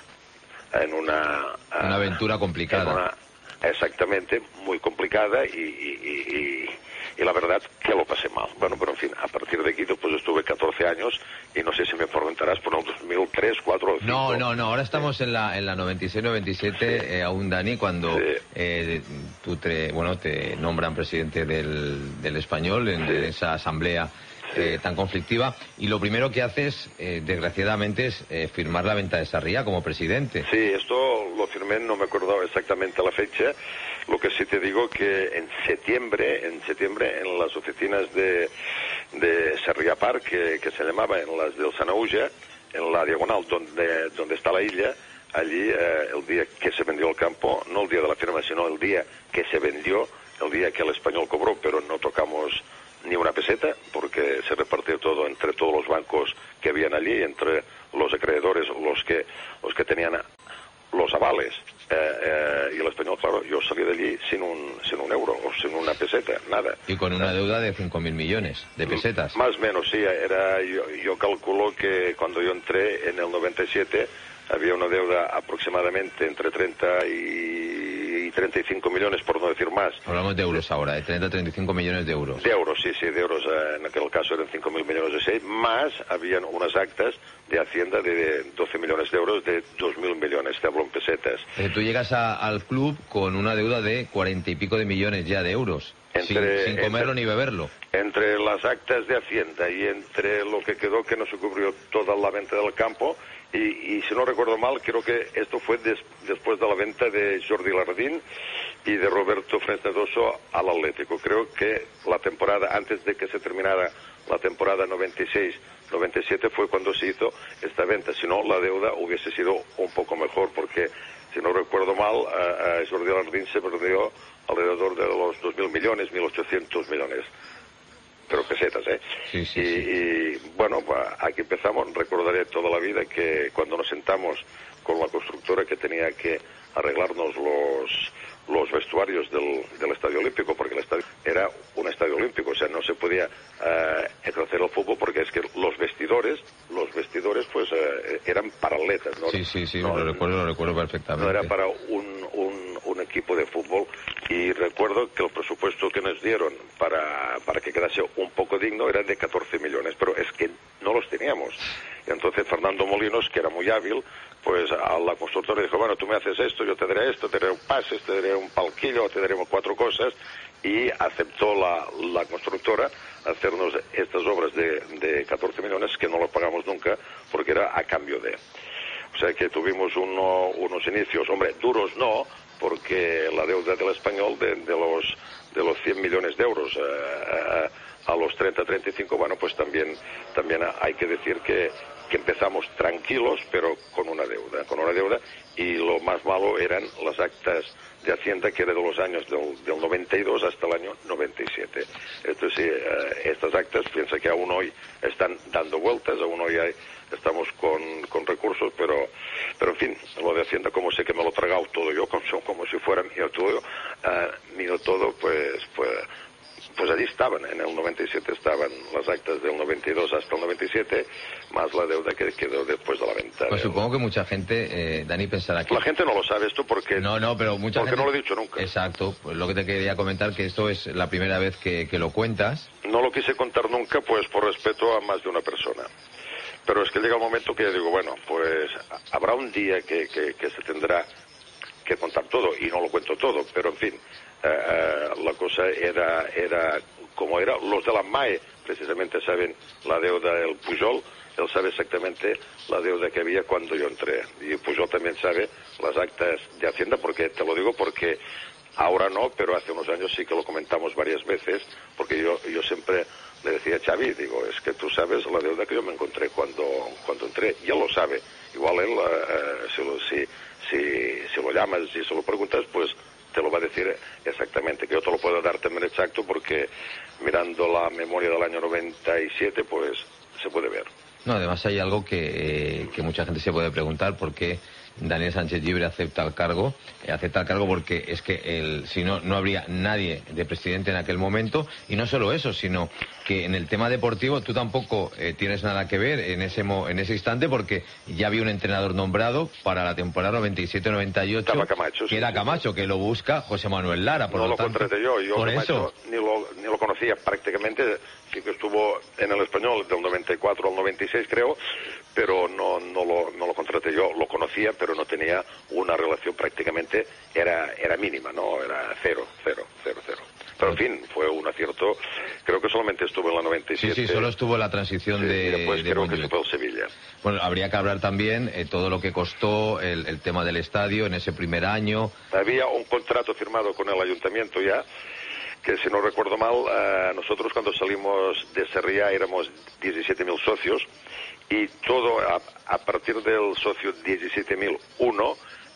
en una una aventura complicada, una, exactamente, muy complicada, y, y, y, y la verdad que lo pasé mal. Bueno, pero en fin, a partir de aquí pues estuve catorce años, y no sé si me preguntarás por el dos mil tres, cuatro o cinco. No, no, no, ahora estamos en la en la noventa y seis noventa y siete, sí. eh, aún, Dani, cuando sí. eh, tú te, bueno, te nombran presidente del, del Español en, sí. en esa asamblea Eh, tan conflictiva, y lo primero que haces, eh, desgraciadamente, es eh, firmar la venta de Sarriá como presidente. Sí, esto lo firmé, no me acuerdo exactamente la fecha. Lo que sí te digo que en septiembre, en septiembre, en las oficinas de, de Sarriá Park, que, que se llamaba, en las del Sanaúja, en la diagonal donde, donde está la isla, allí eh, el día que se vendió el campo, no el día de la firma, sino el día que se vendió, el día que el Español cobró, pero no tocamos ni una peseta, porque se repartió todo entre todos los bancos que habían allí, entre los acreedores, los que los que tenían los avales, eh, eh, y el Español, claro, yo salí de allí sin un sin un euro o sin una peseta, nada. Y con una deuda de cinco mil millones de pesetas. Más o menos, sí, era, yo, yo calculo que cuando yo entré en el noventa y siete había una deuda aproximadamente entre treinta y treinta y cinco millones, por no decir más. Hablamos de euros ahora, de treinta a treinta y cinco millones de euros. De euros, sí, sí, de euros. Eh, en aquel caso eran cinco mil millones de seis, más habían unas actas de Hacienda de doce millones de euros, de dos mil millones, te hablo en pesetas. Eh, tú llegas a, al club con una deuda de cuarenta y pico de millones ya de euros, entre, sin, sin comerlo entre, ni beberlo. Entre las actas de Hacienda y entre lo que quedó, que no se cubrió toda la venta del campo, y, y si no recuerdo mal, creo que esto fue des, después de la venta de Jordi Lardín y de Roberto Fresnedoso al Atlético. Creo que la temporada, antes de que se terminara la temporada noventa y seis noventa y siete fue cuando se hizo esta venta. Si no, la deuda hubiese sido un poco mejor, porque, si no recuerdo mal, a, a Jordi Lardín se perdió alrededor de los dos mil millones, mil ochocientos millones. Pero pesetas, ¿eh? Sí, sí, y, sí. y, bueno, aquí empezamos. Recordaré toda la vida que cuando nos sentamos con la constructora que tenía que arreglarnos los los vestuarios del, del Estadio Olímpico, porque el estadio era un estadio olímpico, o sea, no se podía uh, ejercer el fútbol porque es que los vestidores, los vestidores pues uh, eran para atletas, ¿no? Sí, sí, sí, no, lo recuerdo, lo recuerdo perfectamente. No era para un, un, un equipo de fútbol, y recuerdo que el presupuesto que nos dieron para, para que quedase un poco digno era de catorce millones, pero es que no los teníamos. Y entonces Fernando Molinos, que era muy hábil, pues a la constructora dijo, bueno, tú me haces esto, yo te daré esto, te daré un pase, te daré un palquillo, te daremos cuatro cosas, y aceptó la, la constructora hacernos estas obras de, de catorce millones que no lo pagamos nunca, porque era a cambio de... O sea que tuvimos uno, unos inicios, hombre, duros no, porque la deuda del Español de, de los de los cien millones de euros eh, a los treinta, treinta y cinco, bueno, pues también, también hay que decir que, que empezamos tranquilos, pero con una deuda, con una deuda, y lo más malo eran las actas de Hacienda, que era de los años del, del noventa y dos hasta el año noventa y siete. Entonces, eh, estas actas, piensa que aún hoy están dando vueltas, aún hoy hay, estamos con, con recursos, pero, pero en fin, lo de Hacienda, como sé que me lo he tragado todo yo, como, como si fuera mío todo, uh, mío todo, pues, pues, pues allí estaban, en el noventa y siete estaban las actas del noventa y dos hasta el noventa y siete, más la deuda que quedó después de la venta. Pues supongo que mucha gente, eh, Dani, pensará que... La gente no lo sabe esto porque... No, no, pero mucha porque gente... no lo he dicho nunca. Exacto, pues lo que te quería comentar, que esto es la primera vez que, que lo cuentas. No lo quise contar nunca, pues por respeto a más de una persona. Pero es que llega el momento que yo digo, bueno, pues habrá un día que, que, que se tendrá que contar todo, y no lo cuento todo, pero en fin, eh, la cosa era, era como era. Los de la M A E precisamente saben la deuda del Pujol, él sabe exactamente la deuda que había cuando yo entré, y Pujol también sabe las actas de Hacienda, porque te lo digo porque ahora no, pero hace unos años sí que lo comentamos varias veces, porque yo, yo siempre le decía a Xavi, digo, es que tú sabes la deuda que yo me encontré cuando, cuando entré, y él lo sabe. Igual él, uh, si, lo, si, si, si lo llamas y se lo preguntas, pues te lo va a decir exactamente, que yo te lo puedo dar también exacto, porque mirando la memoria del año noventa y siete, pues se puede ver. No, además hay algo que, eh, que mucha gente se puede preguntar, por qué Daniel Sánchez Llibre acepta el cargo. Eh, acepta el cargo porque es que el, si no, no habría nadie de presidente en aquel momento, y no solo eso, sino que en el tema deportivo tú tampoco eh, tienes nada que ver en ese, mo, en ese instante, porque ya había un entrenador nombrado para la temporada noventa y siete noventa y ocho, Camacho, que sí, era sí, Camacho, que lo busca José Manuel Lara. Por no lo, lo tanto, contraté yo, yo por Camacho eso ni lo, ni lo conocía prácticamente. Sí que estuvo en el Español del noventa y cuatro al noventa y seis, creo, pero no, no, lo, no lo contraté yo. Lo conocía, pero no tenía una relación, prácticamente era, era mínima, no, era cero, cero, cero, cero. Pero en fin, fue un acierto. Creo que solamente estuvo en la noventa y siete. Sí, sí, solo estuvo la transición sí, de... y después de creo que Montjuic. se fue al Sevilla. Bueno, habría que hablar también eh, todo lo que costó el, el tema del estadio en ese primer año. Había un contrato firmado con el ayuntamiento ya, que si no recuerdo mal, uh, nosotros cuando salimos de Sarriá éramos diecisiete mil socios, y todo a, a partir del socio diecisiete mil uno,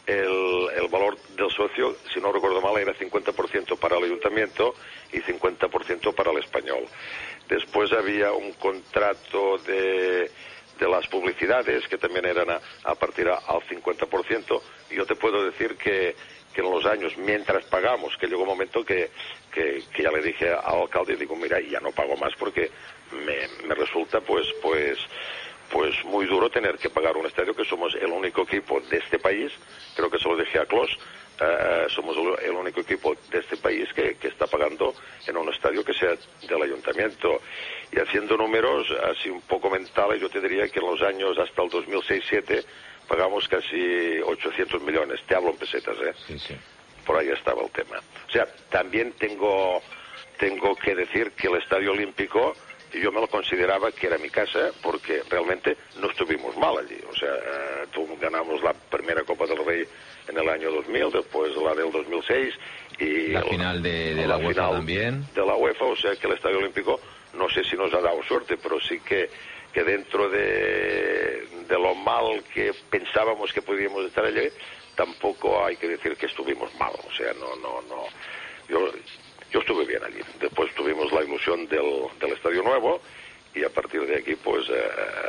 el, el valor del socio, si no recuerdo mal, era cincuenta por ciento para el ayuntamiento y cincuenta por ciento para el Español. Después había un contrato de, de las publicidades, que también eran a, a partir a, al cincuenta por ciento, y yo te puedo decir que que en los años, mientras pagamos, que llegó un momento que, que, que ya le dije al alcalde, digo, mira, ya no pago más porque me, me resulta pues pues pues muy duro tener que pagar un estadio, que somos el único equipo de este país, creo que se lo dije a Clos, uh, somos el único equipo de este país que, que está pagando en un estadio que sea del ayuntamiento. Y haciendo números así un poco mentales, yo te diría que en los años hasta el dos mil seis siete pagamos casi ochocientos millones, te hablo en pesetas, ¿eh? Sí, sí. Por ahí estaba el tema. O sea, también tengo, tengo que decir que el Estadio Olímpico, yo me lo consideraba que era mi casa, porque realmente no estuvimos mal allí. O sea, eh, tú, ganamos la primera Copa del Rey en el año dos mil, después la del dos mil seis, y la final de, de la, la UEFA también. De la UEFA, o sea que el Estadio Olímpico, no sé si nos ha dado suerte, pero sí que que dentro de, de lo mal que pensábamos que podíamos estar allí, tampoco hay que decir que estuvimos mal. O sea, no, no, no. Yo, yo estuve bien allí. Después tuvimos la ilusión del, del Estadio Nuevo y a partir de aquí, pues, eh,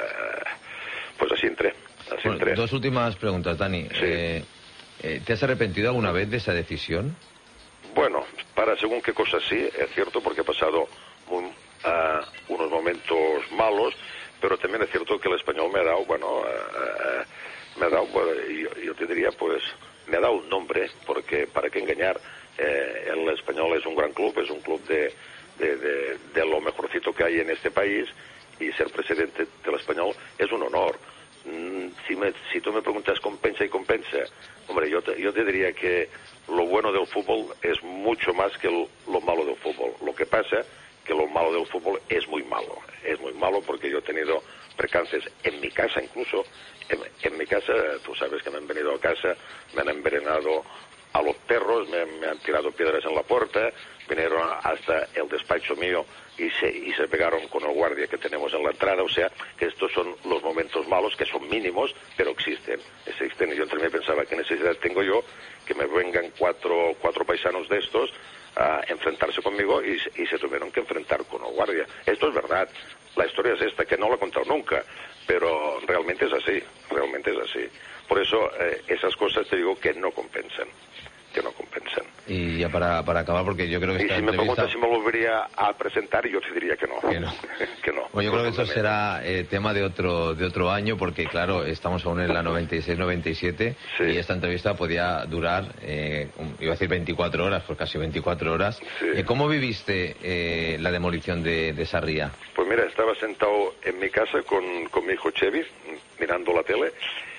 pues así entré. Así Bueno, entré. dos últimas preguntas, Dani. Sí. Eh, eh, ¿Te has arrepentido alguna vez de esa decisión? Bueno, para según qué cosas sí, es cierto, porque he pasado muy, uh, unos momentos malos, pero también es cierto que el Español me ha dado, bueno, uh, me ha dado, bueno, yo, yo te diría, pues, me ha dado un nombre, porque para qué engañar, eh, el Español es un gran club, es un club de, de, de, de lo mejorcito que hay en este país, y ser presidente del Español es un honor. Mm, si, me, si tú me preguntas compensa y compensa, hombre, yo te, yo te diría que lo bueno del fútbol es mucho más que lo, lo malo del fútbol. Lo que pasa que lo malo del fútbol es muy malo. Es muy malo porque yo he tenido percances en mi casa incluso. En, en mi casa, tú sabes que me han venido a casa, me han envenenado a los perros, me, me han tirado piedras en la puerta, vinieron hasta el despacho mío y se, y se pegaron con el guardia que tenemos en la entrada. O sea, que estos son los momentos malos, que son mínimos, pero existen. Existen. Y yo entre mí pensaba, ¿qué necesidad tengo yo que me vengan cuatro, cuatro paisanos de estos a enfrentarse conmigo y, y se tuvieron que enfrentar con el guardia? Esto es verdad. La historia es esta, que no la he contado nunca, pero realmente es así, realmente es así. Por eso, eh, esas cosas te digo que no compensan, que no compensan. Y ya para, para acabar, porque yo creo que Y esta si me entrevista... preguntas si me volvería a presentar, yo te diría que no. Que no. que no. Bueno, yo creo que eso será eh, tema de otro de otro año, porque claro, estamos aún en la noventa y seis noventa y siete Sí. y esta entrevista podía durar, eh, un- iba a decir veinticuatro horas, pues casi veinticuatro horas. Sí. Eh, ¿Cómo viviste eh, la demolición de, de Sarriá? Pues mira, estaba sentado en mi casa con, con mi hijo Chevy, mirando la tele,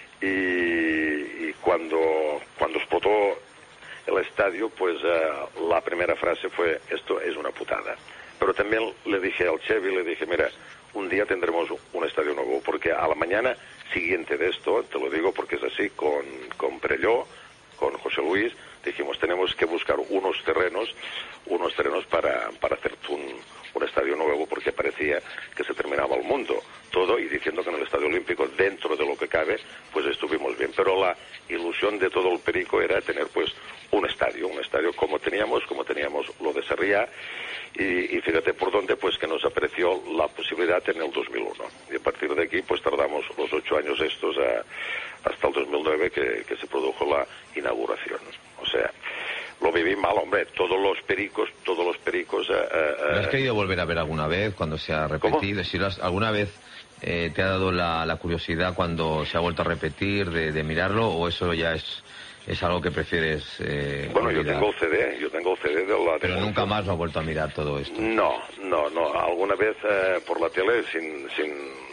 y, y cuando, cuando explotó el estadio, pues eh, la primera frase fue, esto es una putada. Pero también le dije al Chevy, le dije, mira, un día tendremos un estadio nuevo, porque a la mañana siguiente de esto, te lo digo porque es así, con, con Perelló, con José Luis, dijimos, tenemos que buscar unos terrenos, unos terrenos para, para hacer un, un estadio nuevo, porque parecía que se terminaba el mundo todo, y diciendo que en el Estadio Olímpico, dentro de lo que cabe, pues estuvimos bien. Pero la ilusión de todo el perico era tener pues un estadio, un estadio como teníamos, como teníamos lo de Sarriá, y, y fíjate por dónde pues que nos apareció la posibilidad en el dos mil uno. Y a partir de aquí pues tardamos los ocho años estos a, hasta el dos mil nueve que, que se produjo la inauguración. O sea, lo viví mal, hombre, todos los pericos, todos los pericos... Eh, eh, ¿Lo has querido volver a ver alguna vez cuando se ha repetido? Si lo has- alguna vez eh, te ha dado la, la curiosidad cuando se ha vuelto a repetir de, de mirarlo, o eso ya es, es algo que prefieres eh, bueno, yo olvidar? tengo el C D, yo tengo el C D de la... Pero nunca más lo ha vuelto a mirar todo esto. No, no, no. Alguna vez eh, por la tele, sin, sin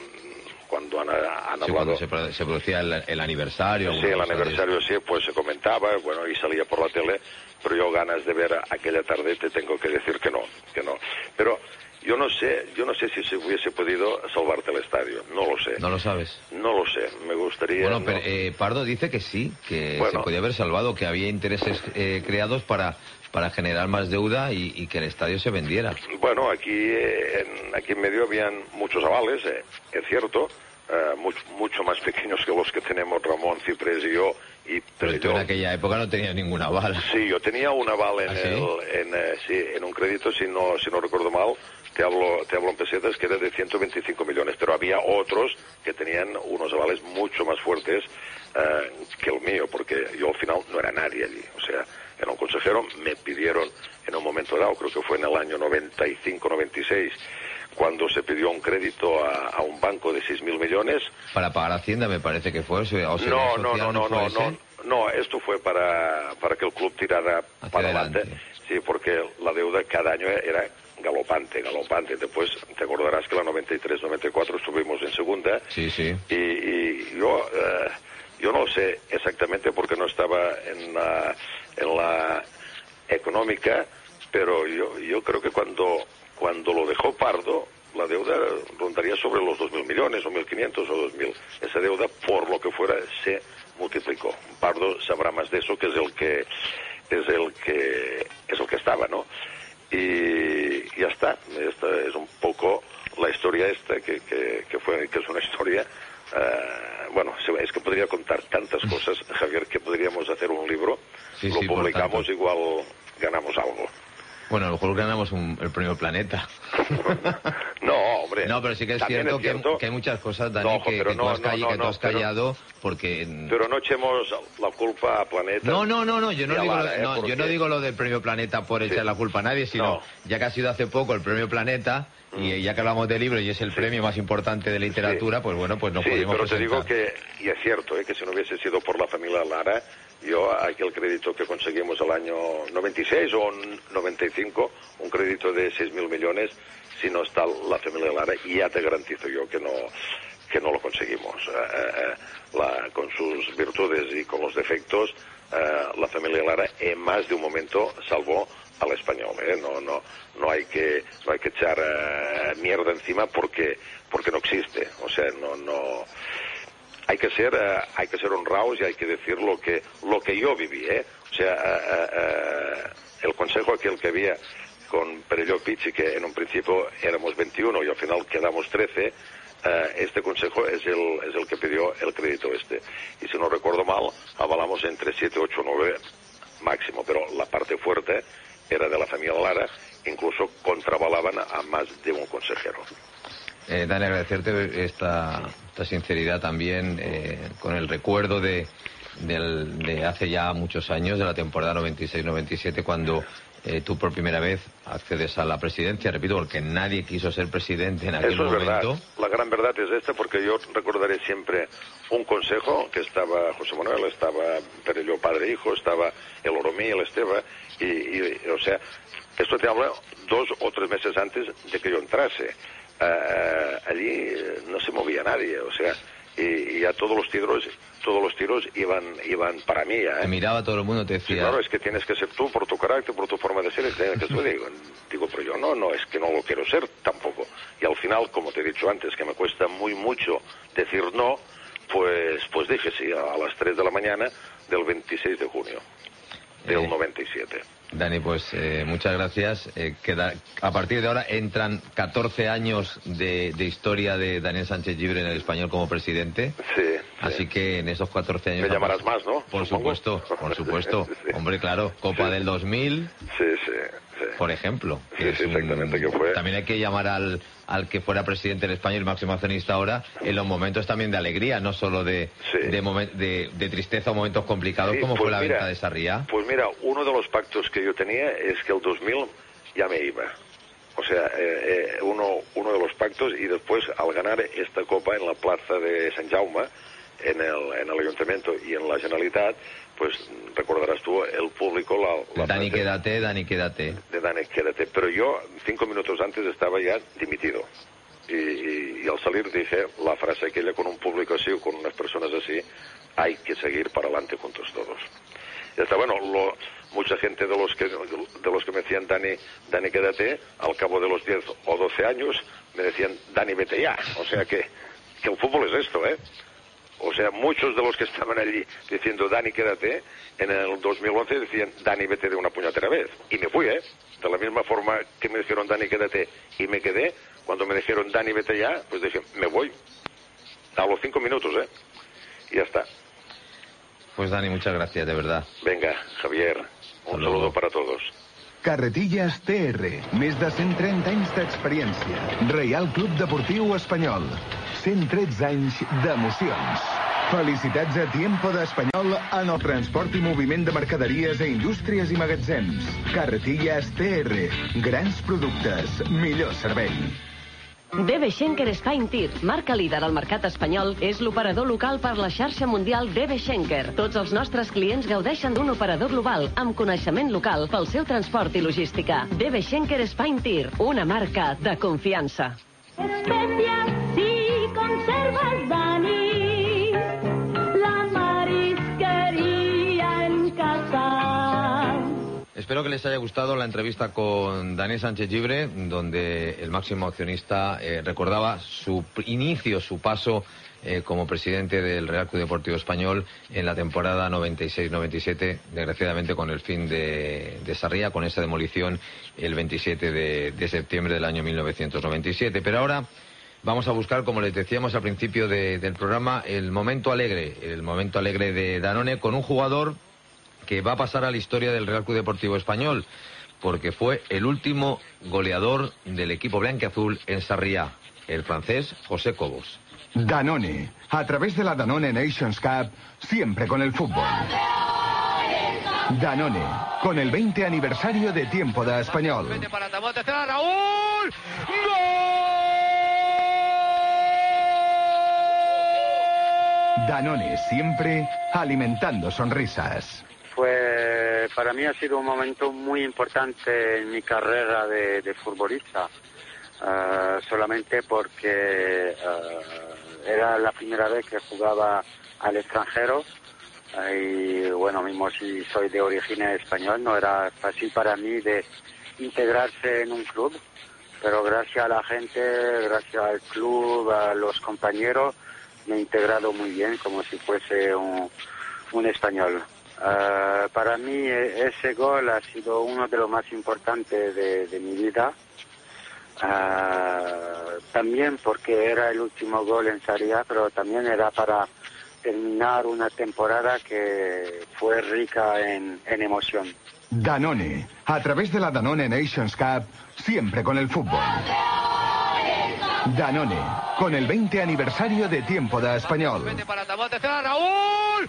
cuando han, han Sí, hablado... cuando se, pro- se producía el, el aniversario. Sí, alguna el cosa de aniversario sí, pues se comentaba, bueno, y salía por la tele, pero yo ganas de ver aquella tarde te tengo que decir que no, que no. Pero yo no sé, yo no sé si se hubiese podido salvarte el estadio, no lo sé. ¿No lo sabes? No lo sé, me gustaría... Bueno, no- pero eh, Pardo dice que sí, que Bueno. se podía haber salvado, que había intereses eh, creados para, para generar más deuda y, y que el estadio se vendiera. Bueno, aquí, eh, en, aquí en medio habían muchos avales, eh, es cierto, eh, much- mucho más pequeños que los que tenemos Ramón, Ciprés y yo. Y Pero tú yo- en aquella época no tenías ninguna bala. Sí, yo tenía un aval en, ¿Ah, sí? el, en, eh, sí, en un crédito, si no, si no recuerdo mal, te hablo, te hablo en pesetas, que era de ciento veinticinco millones, pero había otros que tenían unos avales mucho más fuertes eh, que el mío, porque yo al final no era nadie allí, o sea, era un consejero, me pidieron en un momento dado, creo que fue en el año noventa y cinco noventa y seis, cuando se pidió un crédito a, a un banco de seis mil millones. Para pagar Hacienda me parece que fue. O sea, o sea, No, el no, social no, no, fue no, ese. no, no, esto fue para, para que el club tirara para adelante. Sí, porque la deuda cada año era galopante, galopante. Después te acordarás que la noventa y tres noventa y cuatro estuvimos en segunda. Sí, sí. Y, y yo, eh, yo no sé exactamente porque no estaba en la, en la económica, pero yo, yo creo que cuando, cuando lo dejó Pardo, la deuda rondaría sobre los dos mil millones o mil quinientos o dos mil. Esa deuda, por lo que fuera, se multiplicó. Pardo sabrá más de eso, que es el que es el que es el que estaba, ¿no? Y ya está. Esta es un poco la historia esta, que, que, que, fue, que es una historia... Uh, bueno, es que podría contar tantas cosas, Javier, que podríamos hacer un libro, sí, lo sí, publicamos, igual ganamos algo. Bueno, a lo mejor ganamos un, el premio Planeta. No, hombre. No, pero sí que es cierto, es cierto. Que, que hay muchas cosas, Dani, no, que, que, no, tú has, call, no, que tú no, has callado pero, porque... Pero no echemos la culpa a Planeta. No, no, no, no, yo no, digo, Lara, lo, no, ¿eh? yo no digo lo del premio Planeta por echar sí. la culpa a nadie, sino no. ya que ha sido hace poco el premio Planeta... Y ya que hablamos de libros y es el sí. premio más importante de literatura, sí. pues bueno, pues no sí, podemos pero presentar. te digo que, y es cierto, ¿eh? que si no hubiese sido por la familia Lara, yo aquel crédito que conseguimos el año noventa y seis o noventa y cinco, un crédito de seis mil millones, si no está la familia Lara, y ya te garantizo yo que no que no lo conseguimos. Eh, la, con sus virtudes y con los defectos, eh, la familia Lara en más de un momento salvó al español, ¿eh? no no no hay que no hay que echar uh, mierda encima porque porque no existe, o sea, no no hay que ser uh, hay que ser honrados y hay que decir lo que lo que yo viví, ¿eh? O sea, uh, uh, el consejo aquel que había con Perelló Pichi, que en un principio éramos veintiuno y al final quedamos trece, uh, este consejo es el es el que pidió el crédito este, y si no recuerdo mal avalamos entre siete, ocho, nueve máximo, pero la parte fuerte era de la familia Lara, incluso contravalaban a más de un consejero. Eh, Dani, agradecerte esta, esta sinceridad también, eh, con el recuerdo de, del, de hace ya muchos años, de la temporada noventa y seis noventa y siete, cuando eh, tú por primera vez accedes a la presidencia, repito, porque nadie quiso ser presidente en aquel Eso es momento. Verdad. La gran verdad es esta, porque yo recordaré siempre un consejo, que estaba José Manuel, estaba Perelló padre e hijo, estaba el Oromí, el Esteba, y, y o sea, esto te habla dos o tres meses antes de que yo entrase. Uh, allí no se movía nadie, o sea, y, y a todos los tiros, todos los tiros iban, iban para mí. ¿eh? Te miraba todo el mundo, te decía. Sí, claro, es que tienes que ser tú por tu carácter, por tu forma de ser, es que tú digo, digo, pero yo no, no, es que no lo quiero ser tampoco. Y al final, como te he dicho antes, que me cuesta muy mucho decir no, pues, pues dije sí, a las tres de la mañana del veintiséis de junio del eh. noventa y siete. Dani, pues eh, muchas gracias. Eh, queda, a partir de ahora entran catorce años de, de historia de Daniel Sánchez Llibre en el Español como presidente. Sí. Así sí. que en esos catorce años... Me llamarás más, ¿no? Por Supongo. supuesto, por supuesto. Sí. Hombre, claro, Copa sí. del dos mil. Sí, sí, sí. Por ejemplo. Sí, sí, exactamente, que fue. También hay que llamar al, al que fuera presidente del Español, máximo accionista ahora, en los momentos también de alegría, no solo de, sí. de, momen, de, de tristeza o momentos complicados, sí, como pues fue la mira, venta de Sarriá. Pues mira, uno de los pactos que yo tenía es que el dos mil ya me iba. O sea, eh, eh, uno, uno de los pactos, y después al ganar esta copa en la plaza de Sant Jaume, en el, en el Ayuntamiento y en la Generalitat, pues recordarás tú, el público... La, la Dani, quédate, Dani, quédate. De Dani, quédate. Pero yo, cinco minutos antes, estaba ya dimitido. Y, y, y al salir dije la frase aquella: con un público así o con unas personas así, hay que seguir para adelante juntos todos. Y hasta bueno, lo, mucha gente de los que de los que me decían Dani, Dani, quédate, al cabo de los diez o doce años me decían Dani, vete ya. O sea que, que el fútbol es esto, ¿eh? O sea, muchos de los que estaban allí diciendo Dani, quédate, en el dos mil once decían Dani, vete de una puñetera vez. Y me fui, ¿eh? De la misma forma que me dijeron Dani, quédate, y me quedé, cuando me dijeron Dani, vete ya, pues dije, me voy. A los cinco minutos, ¿eh? Y ya está. Pues Dani, muchas gracias, de verdad. Venga, Javier, un Hasta saludo luego. para todos. Carretilles T R, més de cent trenta anys d'experiència. Reial Club Deportiu Espanyol, cent tretze anys d'emocions. Felicitats a Tiempo d'Espanyol en el transport i moviment de mercaderies a indústries i magatzems. Carretilles T R, grans productes, millor servei. D B Schenker Spine Tir, marca líder al mercat espanyol, és l'operador local per la xarxa mundial D B Schenker. Tots els nostres clients gaudeixen d'un operador global amb coneixement local pel seu transport i logística. D B Schenker Spine Tir, una marca de confiança. Especias y conservas Dani, la marisquería en casa. espero que les haya gustado la entrevista con Daniel Sánchez Gibbre, donde el máximo accionista eh, recordaba su inicio, su paso eh, como presidente del Real Club Deportivo Español en la temporada noventa y seis noventa y siete, desgraciadamente con el fin de, de Sarriá, con esa demolición el veintisiete de septiembre del año mil novecientos noventa y siete. Pero ahora vamos a buscar, como les decíamos al principio de, del programa, el momento alegre, el momento alegre de Danone, con un jugador que va a pasar a la historia del Real Club Deportivo Español, porque fue el último goleador del equipo blanquiazul en Sarriá, el francés José Cobos. Danone, a través de la Danone Nations Cup, siempre con el fútbol. Danone, con el veinte aniversario de tiempo de Español. Para Raúl. Danone, siempre alimentando sonrisas. Pues para mí ha sido un momento muy importante en mi carrera de, de futbolista, uh, solamente porque uh, era la primera vez que jugaba al extranjero uh, y bueno, mismo si soy de origen español, no era fácil para mí de integrarse en un club, pero gracias a la gente, gracias al club, a los compañeros, me he integrado muy bien, como si fuese un, un español. Uh, para mí ese gol ha sido uno de los más importantes de, de mi vida, uh, también porque era el último gol en Sarriá, pero también era para terminar una temporada que fue rica en, en emoción. Danone, a través de la Danone Nations Cup, siempre con el fútbol. Danone, con el veinte aniversario de tiempo de Español. Para Raúl.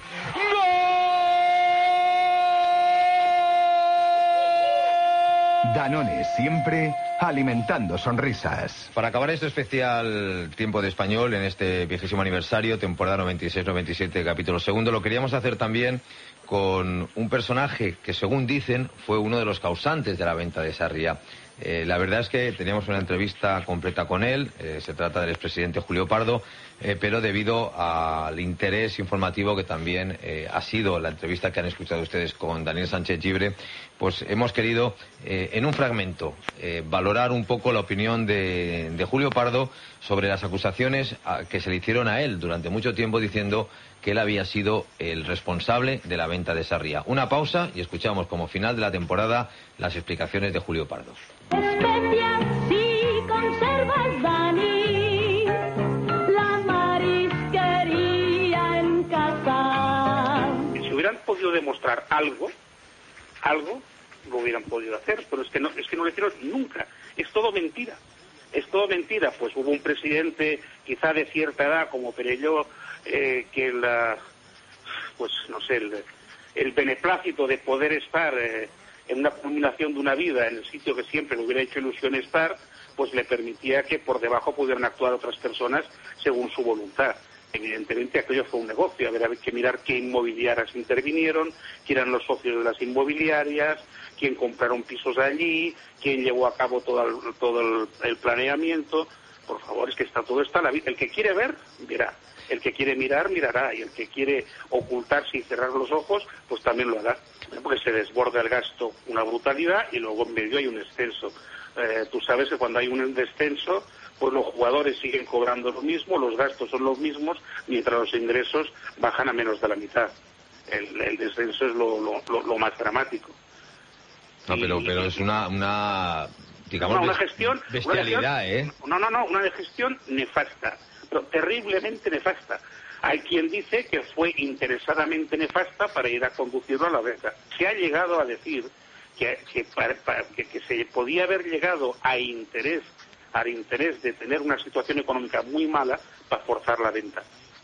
Danone, siempre alimentando sonrisas. Para acabar este especial Tiempo de Español, en este vigésimo aniversario, temporada noventa y seis noventa y siete, capítulo segundo, lo queríamos hacer también con un personaje que, según dicen, fue uno de los causantes de la venta de Sarriá. Eh, la verdad es que teníamos una entrevista completa con él, eh, se trata del expresidente Julio Pardo, eh, pero debido al interés informativo que también eh, ha sido la entrevista que han escuchado ustedes con Daniel Sánchez Gibbre, pues hemos querido eh, en un fragmento eh, valorar un poco la opinión de, de Julio Pardo sobre las acusaciones a, que se le hicieron a él durante mucho tiempo, diciendo que él había sido el responsable de la venta de Sarriá. Una pausa y escuchamos como final de la temporada las explicaciones de Julio Pardo. Especias si conservas, Dani, la marisquería en casa. Si hubieran podido demostrar algo, algo, lo hubieran podido hacer, pero es que no, es que no lo hicieron nunca. Es todo mentira. Es todo mentira. Pues hubo un presidente, quizá de cierta edad, como Perelló, eh, que la, pues no sé, el, el beneplácito de poder estar eh, en una culminación de una vida en el sitio que siempre le hubiera hecho ilusión estar, pues le permitía que por debajo pudieran actuar otras personas según su voluntad. Evidentemente aquello fue un negocio, había que mirar qué inmobiliarias intervinieron, quién eran los socios de las inmobiliarias, quién compraron pisos allí, quién llevó a cabo todo el, todo el, el planeamiento. Por favor, es que está todo está a la vista. El que quiere ver, verá. El que quiere mirar, mirará. Y el que quiere ocultarse y cerrar los ojos, pues también lo hará. Porque se desborda el gasto una brutalidad y luego en medio hay un descenso. Eh, tú sabes que cuando hay un descenso, pues los jugadores siguen cobrando lo mismo, los gastos son los mismos, mientras los ingresos bajan a menos de la mitad. El, el descenso es lo, lo, lo, lo más dramático. No, pero, pero es una, una digamos, no, una gestión, bestialidad, una gestión, ¿eh? No, no, no, una gestión nefasta, pero terriblemente nefasta. Hay quien dice que fue interesadamente nefasta para ir a conducirlo a la venta. Se ha llegado a decir que, que, para, para, que, que se podía haber llegado a interés, al interés de tener una situación económica muy mala para forzar la venta.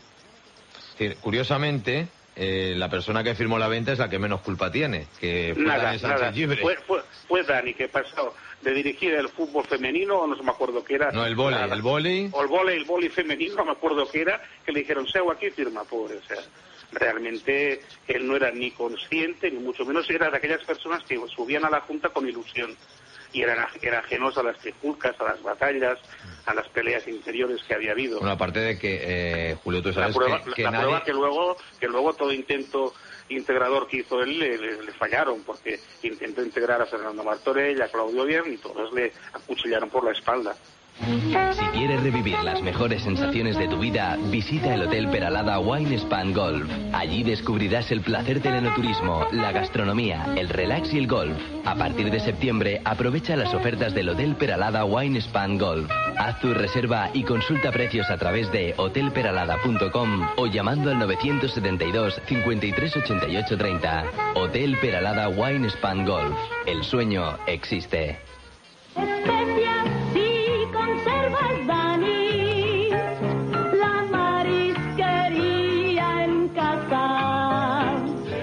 Sí, curiosamente, eh, la persona que firmó la venta es la que menos culpa tiene, que fue Nada, Dani Sánchez nada. Gibbre. Fue, fue, fue Dani que pasó de dirigir el fútbol femenino, o no se me acuerdo qué era. No, el vóley, el vóley. O el vóley, el vóley femenino, no me acuerdo qué era, que le dijeron, Seu, aquí firma, pobre. O sea, realmente él no era ni consciente, ni mucho menos era de aquellas personas que subían a la Junta con ilusión. Y eran, eran ajenos a las trifulcas, a las batallas, a las peleas interiores que había habido. Bueno, aparte de que, eh, Julio, tú sabes la prueba, que, que la nadie... prueba que luego, que luego todo intento integrador que hizo él le, le, le fallaron, porque intentó integrar a Fernando Martorell, a Claudio Bien, y todos le acuchillaron por la espalda. Si quieres revivir las mejores sensaciones de tu vida, visita el Hotel Peralada Wine Span Golf. Allí descubrirás el placer del enoturismo, la gastronomía, el relax y el golf. A partir de septiembre, aprovecha las ofertas del Hotel Peralada Wine Span Golf. Haz tu reserva y consulta precios a través de hotel peralada punto com o llamando al novecientos setenta y dos, cincuenta y tres, ochenta y ocho, treinta. Hotel Peralada Wine Span Golf. El sueño existe. Especias y conservas Dani, la marisquería en casa.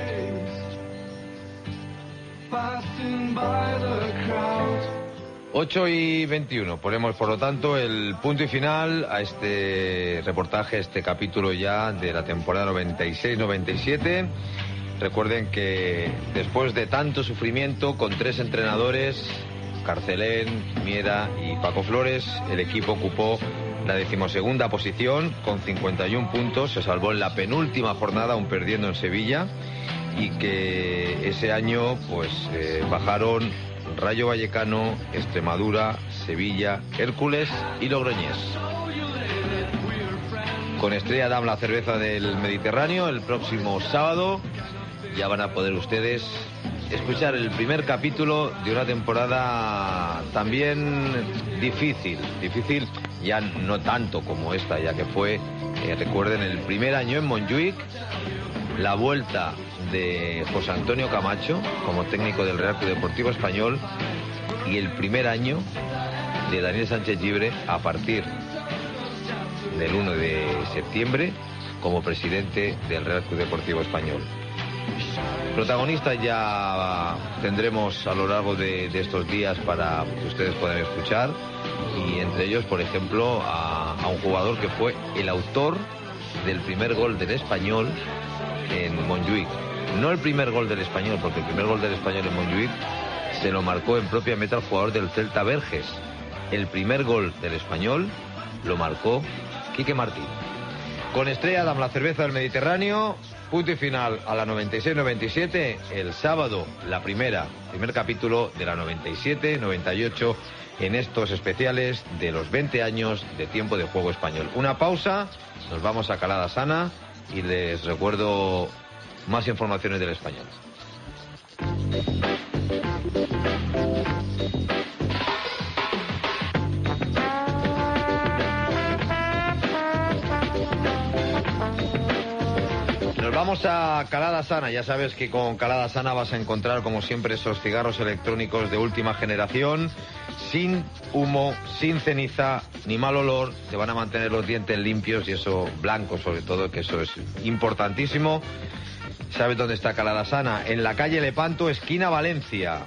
Passing by the crowd. ocho y veintiuno. Ponemos, por lo tanto, el punto y final a este reportaje, este capítulo ya de la temporada noventa y seis noventa y siete. Recuerden que después de tanto sufrimiento, con tres entrenadores, Carcelén, Miera y Paco Flores, el equipo ocupó la decimosegunda posición con cincuenta y uno puntos. Se salvó en la penúltima jornada, aún perdiendo en Sevilla, y que ese año pues eh, bajaron Rayo Vallecano, Extremadura, Sevilla, Hércules y Logroñés. Con Estrella Damm, la cerveza del Mediterráneo, el próximo sábado ya van a poder ustedes escuchar el primer capítulo de una temporada también difícil, difícil ya no tanto como esta, ya que fue, eh, recuerden, el primer año en Montjuic, la vuelta de José Antonio Camacho como técnico del Real Club Deportivo Español y el primer año de Daniel Sánchez Llibre a partir del uno de septiembre como presidente del Real Club Deportivo Español. Protagonistas ya tendremos a lo largo de, de estos días para que ustedes puedan escuchar, y entre ellos, por ejemplo, a, a un jugador que fue el autor del primer gol del Español en Montjuic. No el primer gol del Español, porque el primer gol del Español en Montjuic se lo marcó en propia meta el jugador del Celta, Verges. El primer gol del Español lo marcó Quique Martín. Con Estrella Damm, la cerveza del Mediterráneo, punto y final a la noventa y seis noventa y siete. El sábado, la primera, primer capítulo de la noventa y siete noventa y ocho en estos especiales de los veinte años de Tiempo de Juego Español. Una pausa, nos vamos a Calada Sana y les recuerdo más informaciones del Español. Nos vamos a Calada Sana. Ya sabes que con Calada Sana vas a encontrar, como siempre, esos cigarros electrónicos de última generación, sin humo, sin ceniza, ni mal olor. Te van a mantener los dientes limpios y eso, blancos sobre todo, que eso es importantísimo. ¿Sabes dónde está Calada Sana? En la calle Lepanto, esquina Valencia.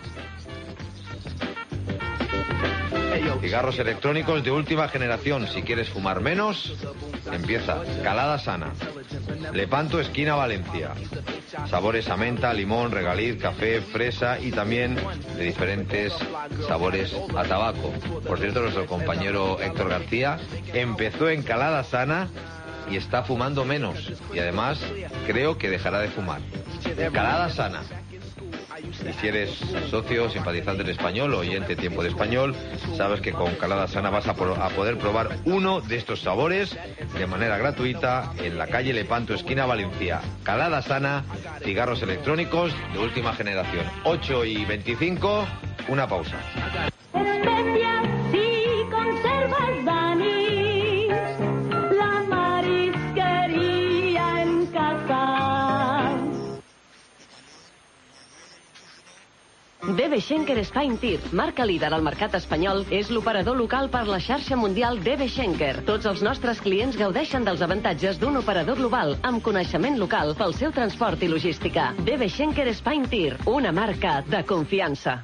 Cigarros electrónicos de última generación. Si quieres fumar menos, empieza Calada Sana. Lepanto, esquina Valencia. Sabores a menta, limón, regaliz, café, fresa y también de diferentes sabores a tabaco. Por cierto, nuestro compañero Héctor García empezó en Calada Sana y está fumando menos. Y además creo que dejará de fumar. Calada Sana. Y si eres socio, simpatizante del Español, oyente Tiempo de Español, sabes que con Calada Sana vas a, por, a poder probar uno de estos sabores de manera gratuita en la calle Lepanto, esquina Valencia. Calada Sana, cigarros electrónicos de última generación. ocho y veinticinco, una pausa. Especias y conservas Dani, la marisquería en casa. D B Schenker Spain Tir, marca líder al mercat espanyol, és l'operador local per la xarxa mundial D B Schenker. Tots els nostres clients gaudeixen dels avantatges d'un operador global amb coneixement local pel seu transport i logística. D B Schenker Spain Tir, una marca de confiança.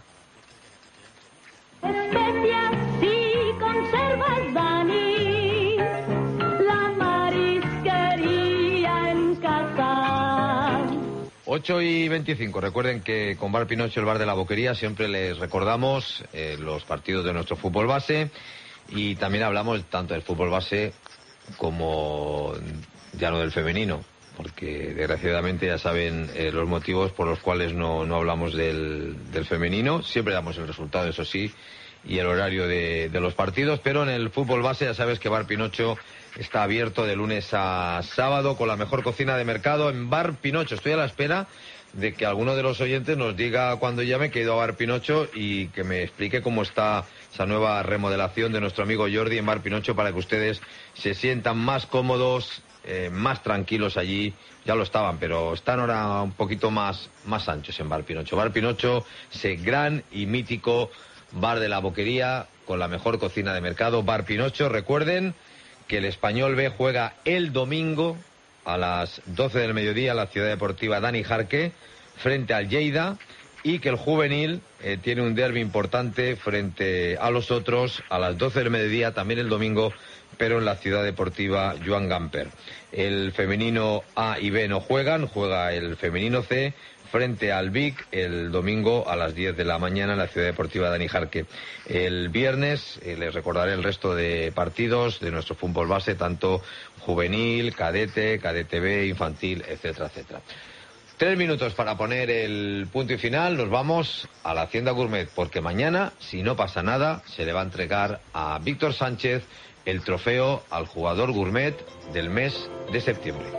Especias y conservas Dani, la marisquería en casa. ocho y veinticinco. Recuerden que con Bar Pinocho, el bar de la Boquería, siempre les recordamos eh, los partidos de nuestro fútbol base, y también hablamos tanto del fútbol base como ya no del femenino. porque desgraciadamente ya saben eh, los motivos por los cuales no, no hablamos del, del femenino. Siempre damos el resultado, eso sí, y el horario de, de los partidos, pero en el fútbol base ya sabes que Bar Pinocho está abierto de lunes a sábado con la mejor cocina de mercado en Bar Pinocho. Estoy a la espera de que alguno de los oyentes nos diga cuando llame que he ido a Bar Pinocho y que me explique cómo está esa nueva remodelación de nuestro amigo Jordi en Bar Pinocho para que ustedes se sientan más cómodos, eh, más tranquilos allí. Ya lo estaban, pero están ahora un poquito más, más anchos en Bar Pinocho. Bar Pinocho, ese gran y mítico bar de la Boquería con la mejor cocina de mercado. Bar Pinocho, recuerden que el Español B juega el domingo a las doce del mediodía en la Ciudad Deportiva Dani Jarque frente al Lleida, y que el juvenil eh, tiene un derbi importante frente a los otros a las doce del mediodía también el domingo, pero en la Ciudad Deportiva Joan Gamper. El femenino A y B no juegan, juega el femenino C frente al Vic el domingo a las diez de la mañana en la Ciudad Deportiva Dani Jarque. El viernes eh, les recordaré el resto de partidos de nuestro fútbol base, tanto juvenil, cadete, cadete B, infantil, etcétera, etcétera. Tres minutos para poner el punto y final. Nos vamos a la Hacienda Gourmet, porque mañana, si no pasa nada, se le va a entregar a Víctor Sánchez el trofeo al jugador gourmet del mes de septiembre.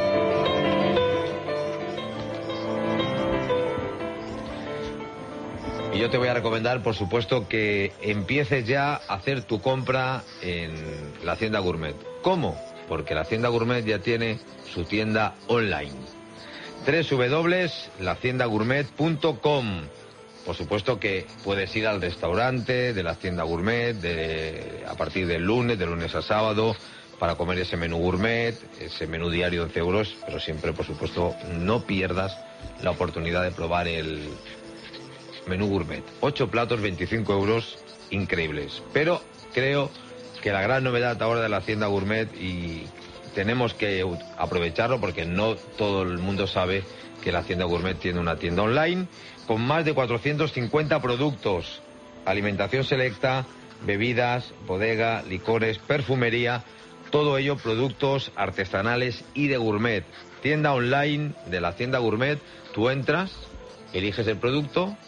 Y yo te voy a recomendar, por supuesto, que empieces ya a hacer tu compra en la Hacienda Gourmet. ¿Cómo? Porque la Hacienda Gourmet ya tiene su tienda online. doble u doble u doble u punto la hacienda gourmet punto com. Por supuesto que puedes ir al restaurante de la Hacienda Gourmet de, a partir del lunes, de lunes a sábado, para comer ese menú gourmet, ese menú diario de once euros, pero siempre, por supuesto, no pierdas la oportunidad de probar el menú gourmet. Ocho platos, veinticinco euros, increíbles. Pero creo que la gran novedad ahora de la Hacienda Gourmet, y tenemos que aprovecharlo porque no todo el mundo sabe que la Hacienda Gourmet tiene una tienda online con más de cuatrocientos cincuenta productos, alimentación selecta, bebidas, bodega, licores, perfumería, todo ello productos artesanales y de gourmet. Tienda online de la Hacienda Gourmet, tú entras, eliges el producto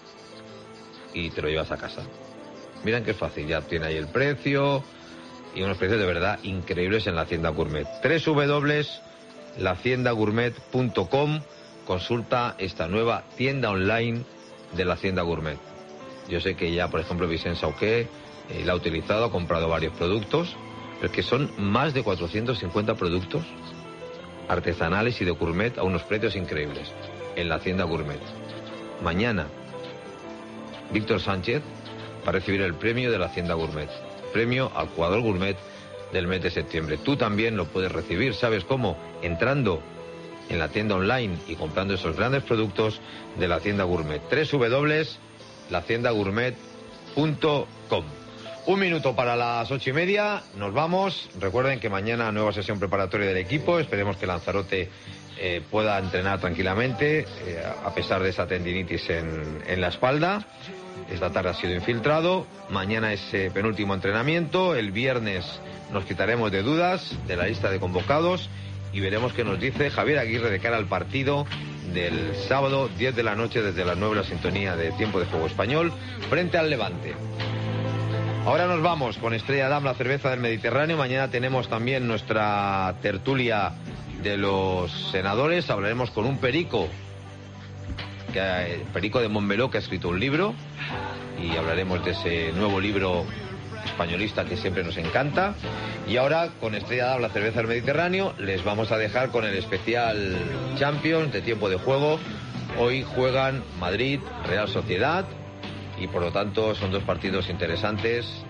y te lo llevas a casa. Miren qué fácil, ya tiene ahí el precio y unos precios de verdad increíbles en la Hacienda Gourmet. doble u doble u doble u punto la hacienda gourmet punto com. Consulta esta nueva tienda online de la Hacienda Gourmet. Yo sé que ya, por ejemplo, Vicente Sauqué eh, la ha utilizado, ha comprado varios productos, pero es que son más de cuatrocientos cincuenta productos artesanales y de gourmet a unos precios increíbles en la Hacienda Gourmet. Mañana, Víctor Sánchez va a recibir el premio de la Hacienda Gourmet, premio al jugador gourmet del mes de septiembre. Tú también lo puedes recibir, ¿sabes cómo? Entrando en la tienda online y comprando esos grandes productos de la Hacienda Gourmet. doble u doble u doble u punto la hacienda gourmet punto com. Un minuto para las ocho y media, nos vamos. Recuerden que mañana nueva sesión preparatoria del equipo. Esperemos que Lanzarote eh, pueda entrenar tranquilamente, eh, a pesar de esa tendinitis en, en la espalda. Esta tarde ha sido infiltrado. Mañana es eh, penúltimo entrenamiento. El viernes nos quitaremos de dudas de la lista de convocados y veremos qué nos dice Javier Aguirre de cara al partido del sábado, diez de la noche, desde las nueve, la sintonía de Tiempo de Juego Español, frente al Levante. Ahora nos vamos con Estrella Damm, la cerveza del Mediterráneo. Mañana tenemos también nuestra tertulia de los senadores. Hablaremos con un perico, que, perico de Montmeló, que ha escrito un libro, y hablaremos de ese nuevo libro españolista que siempre nos encanta. Y ahora, con Estrella Damm, la cerveza del Mediterráneo, les vamos a dejar con el especial Champions de Tiempo de Juego. Hoy juegan Madrid, Real Sociedad, y por lo tanto son dos partidos interesantes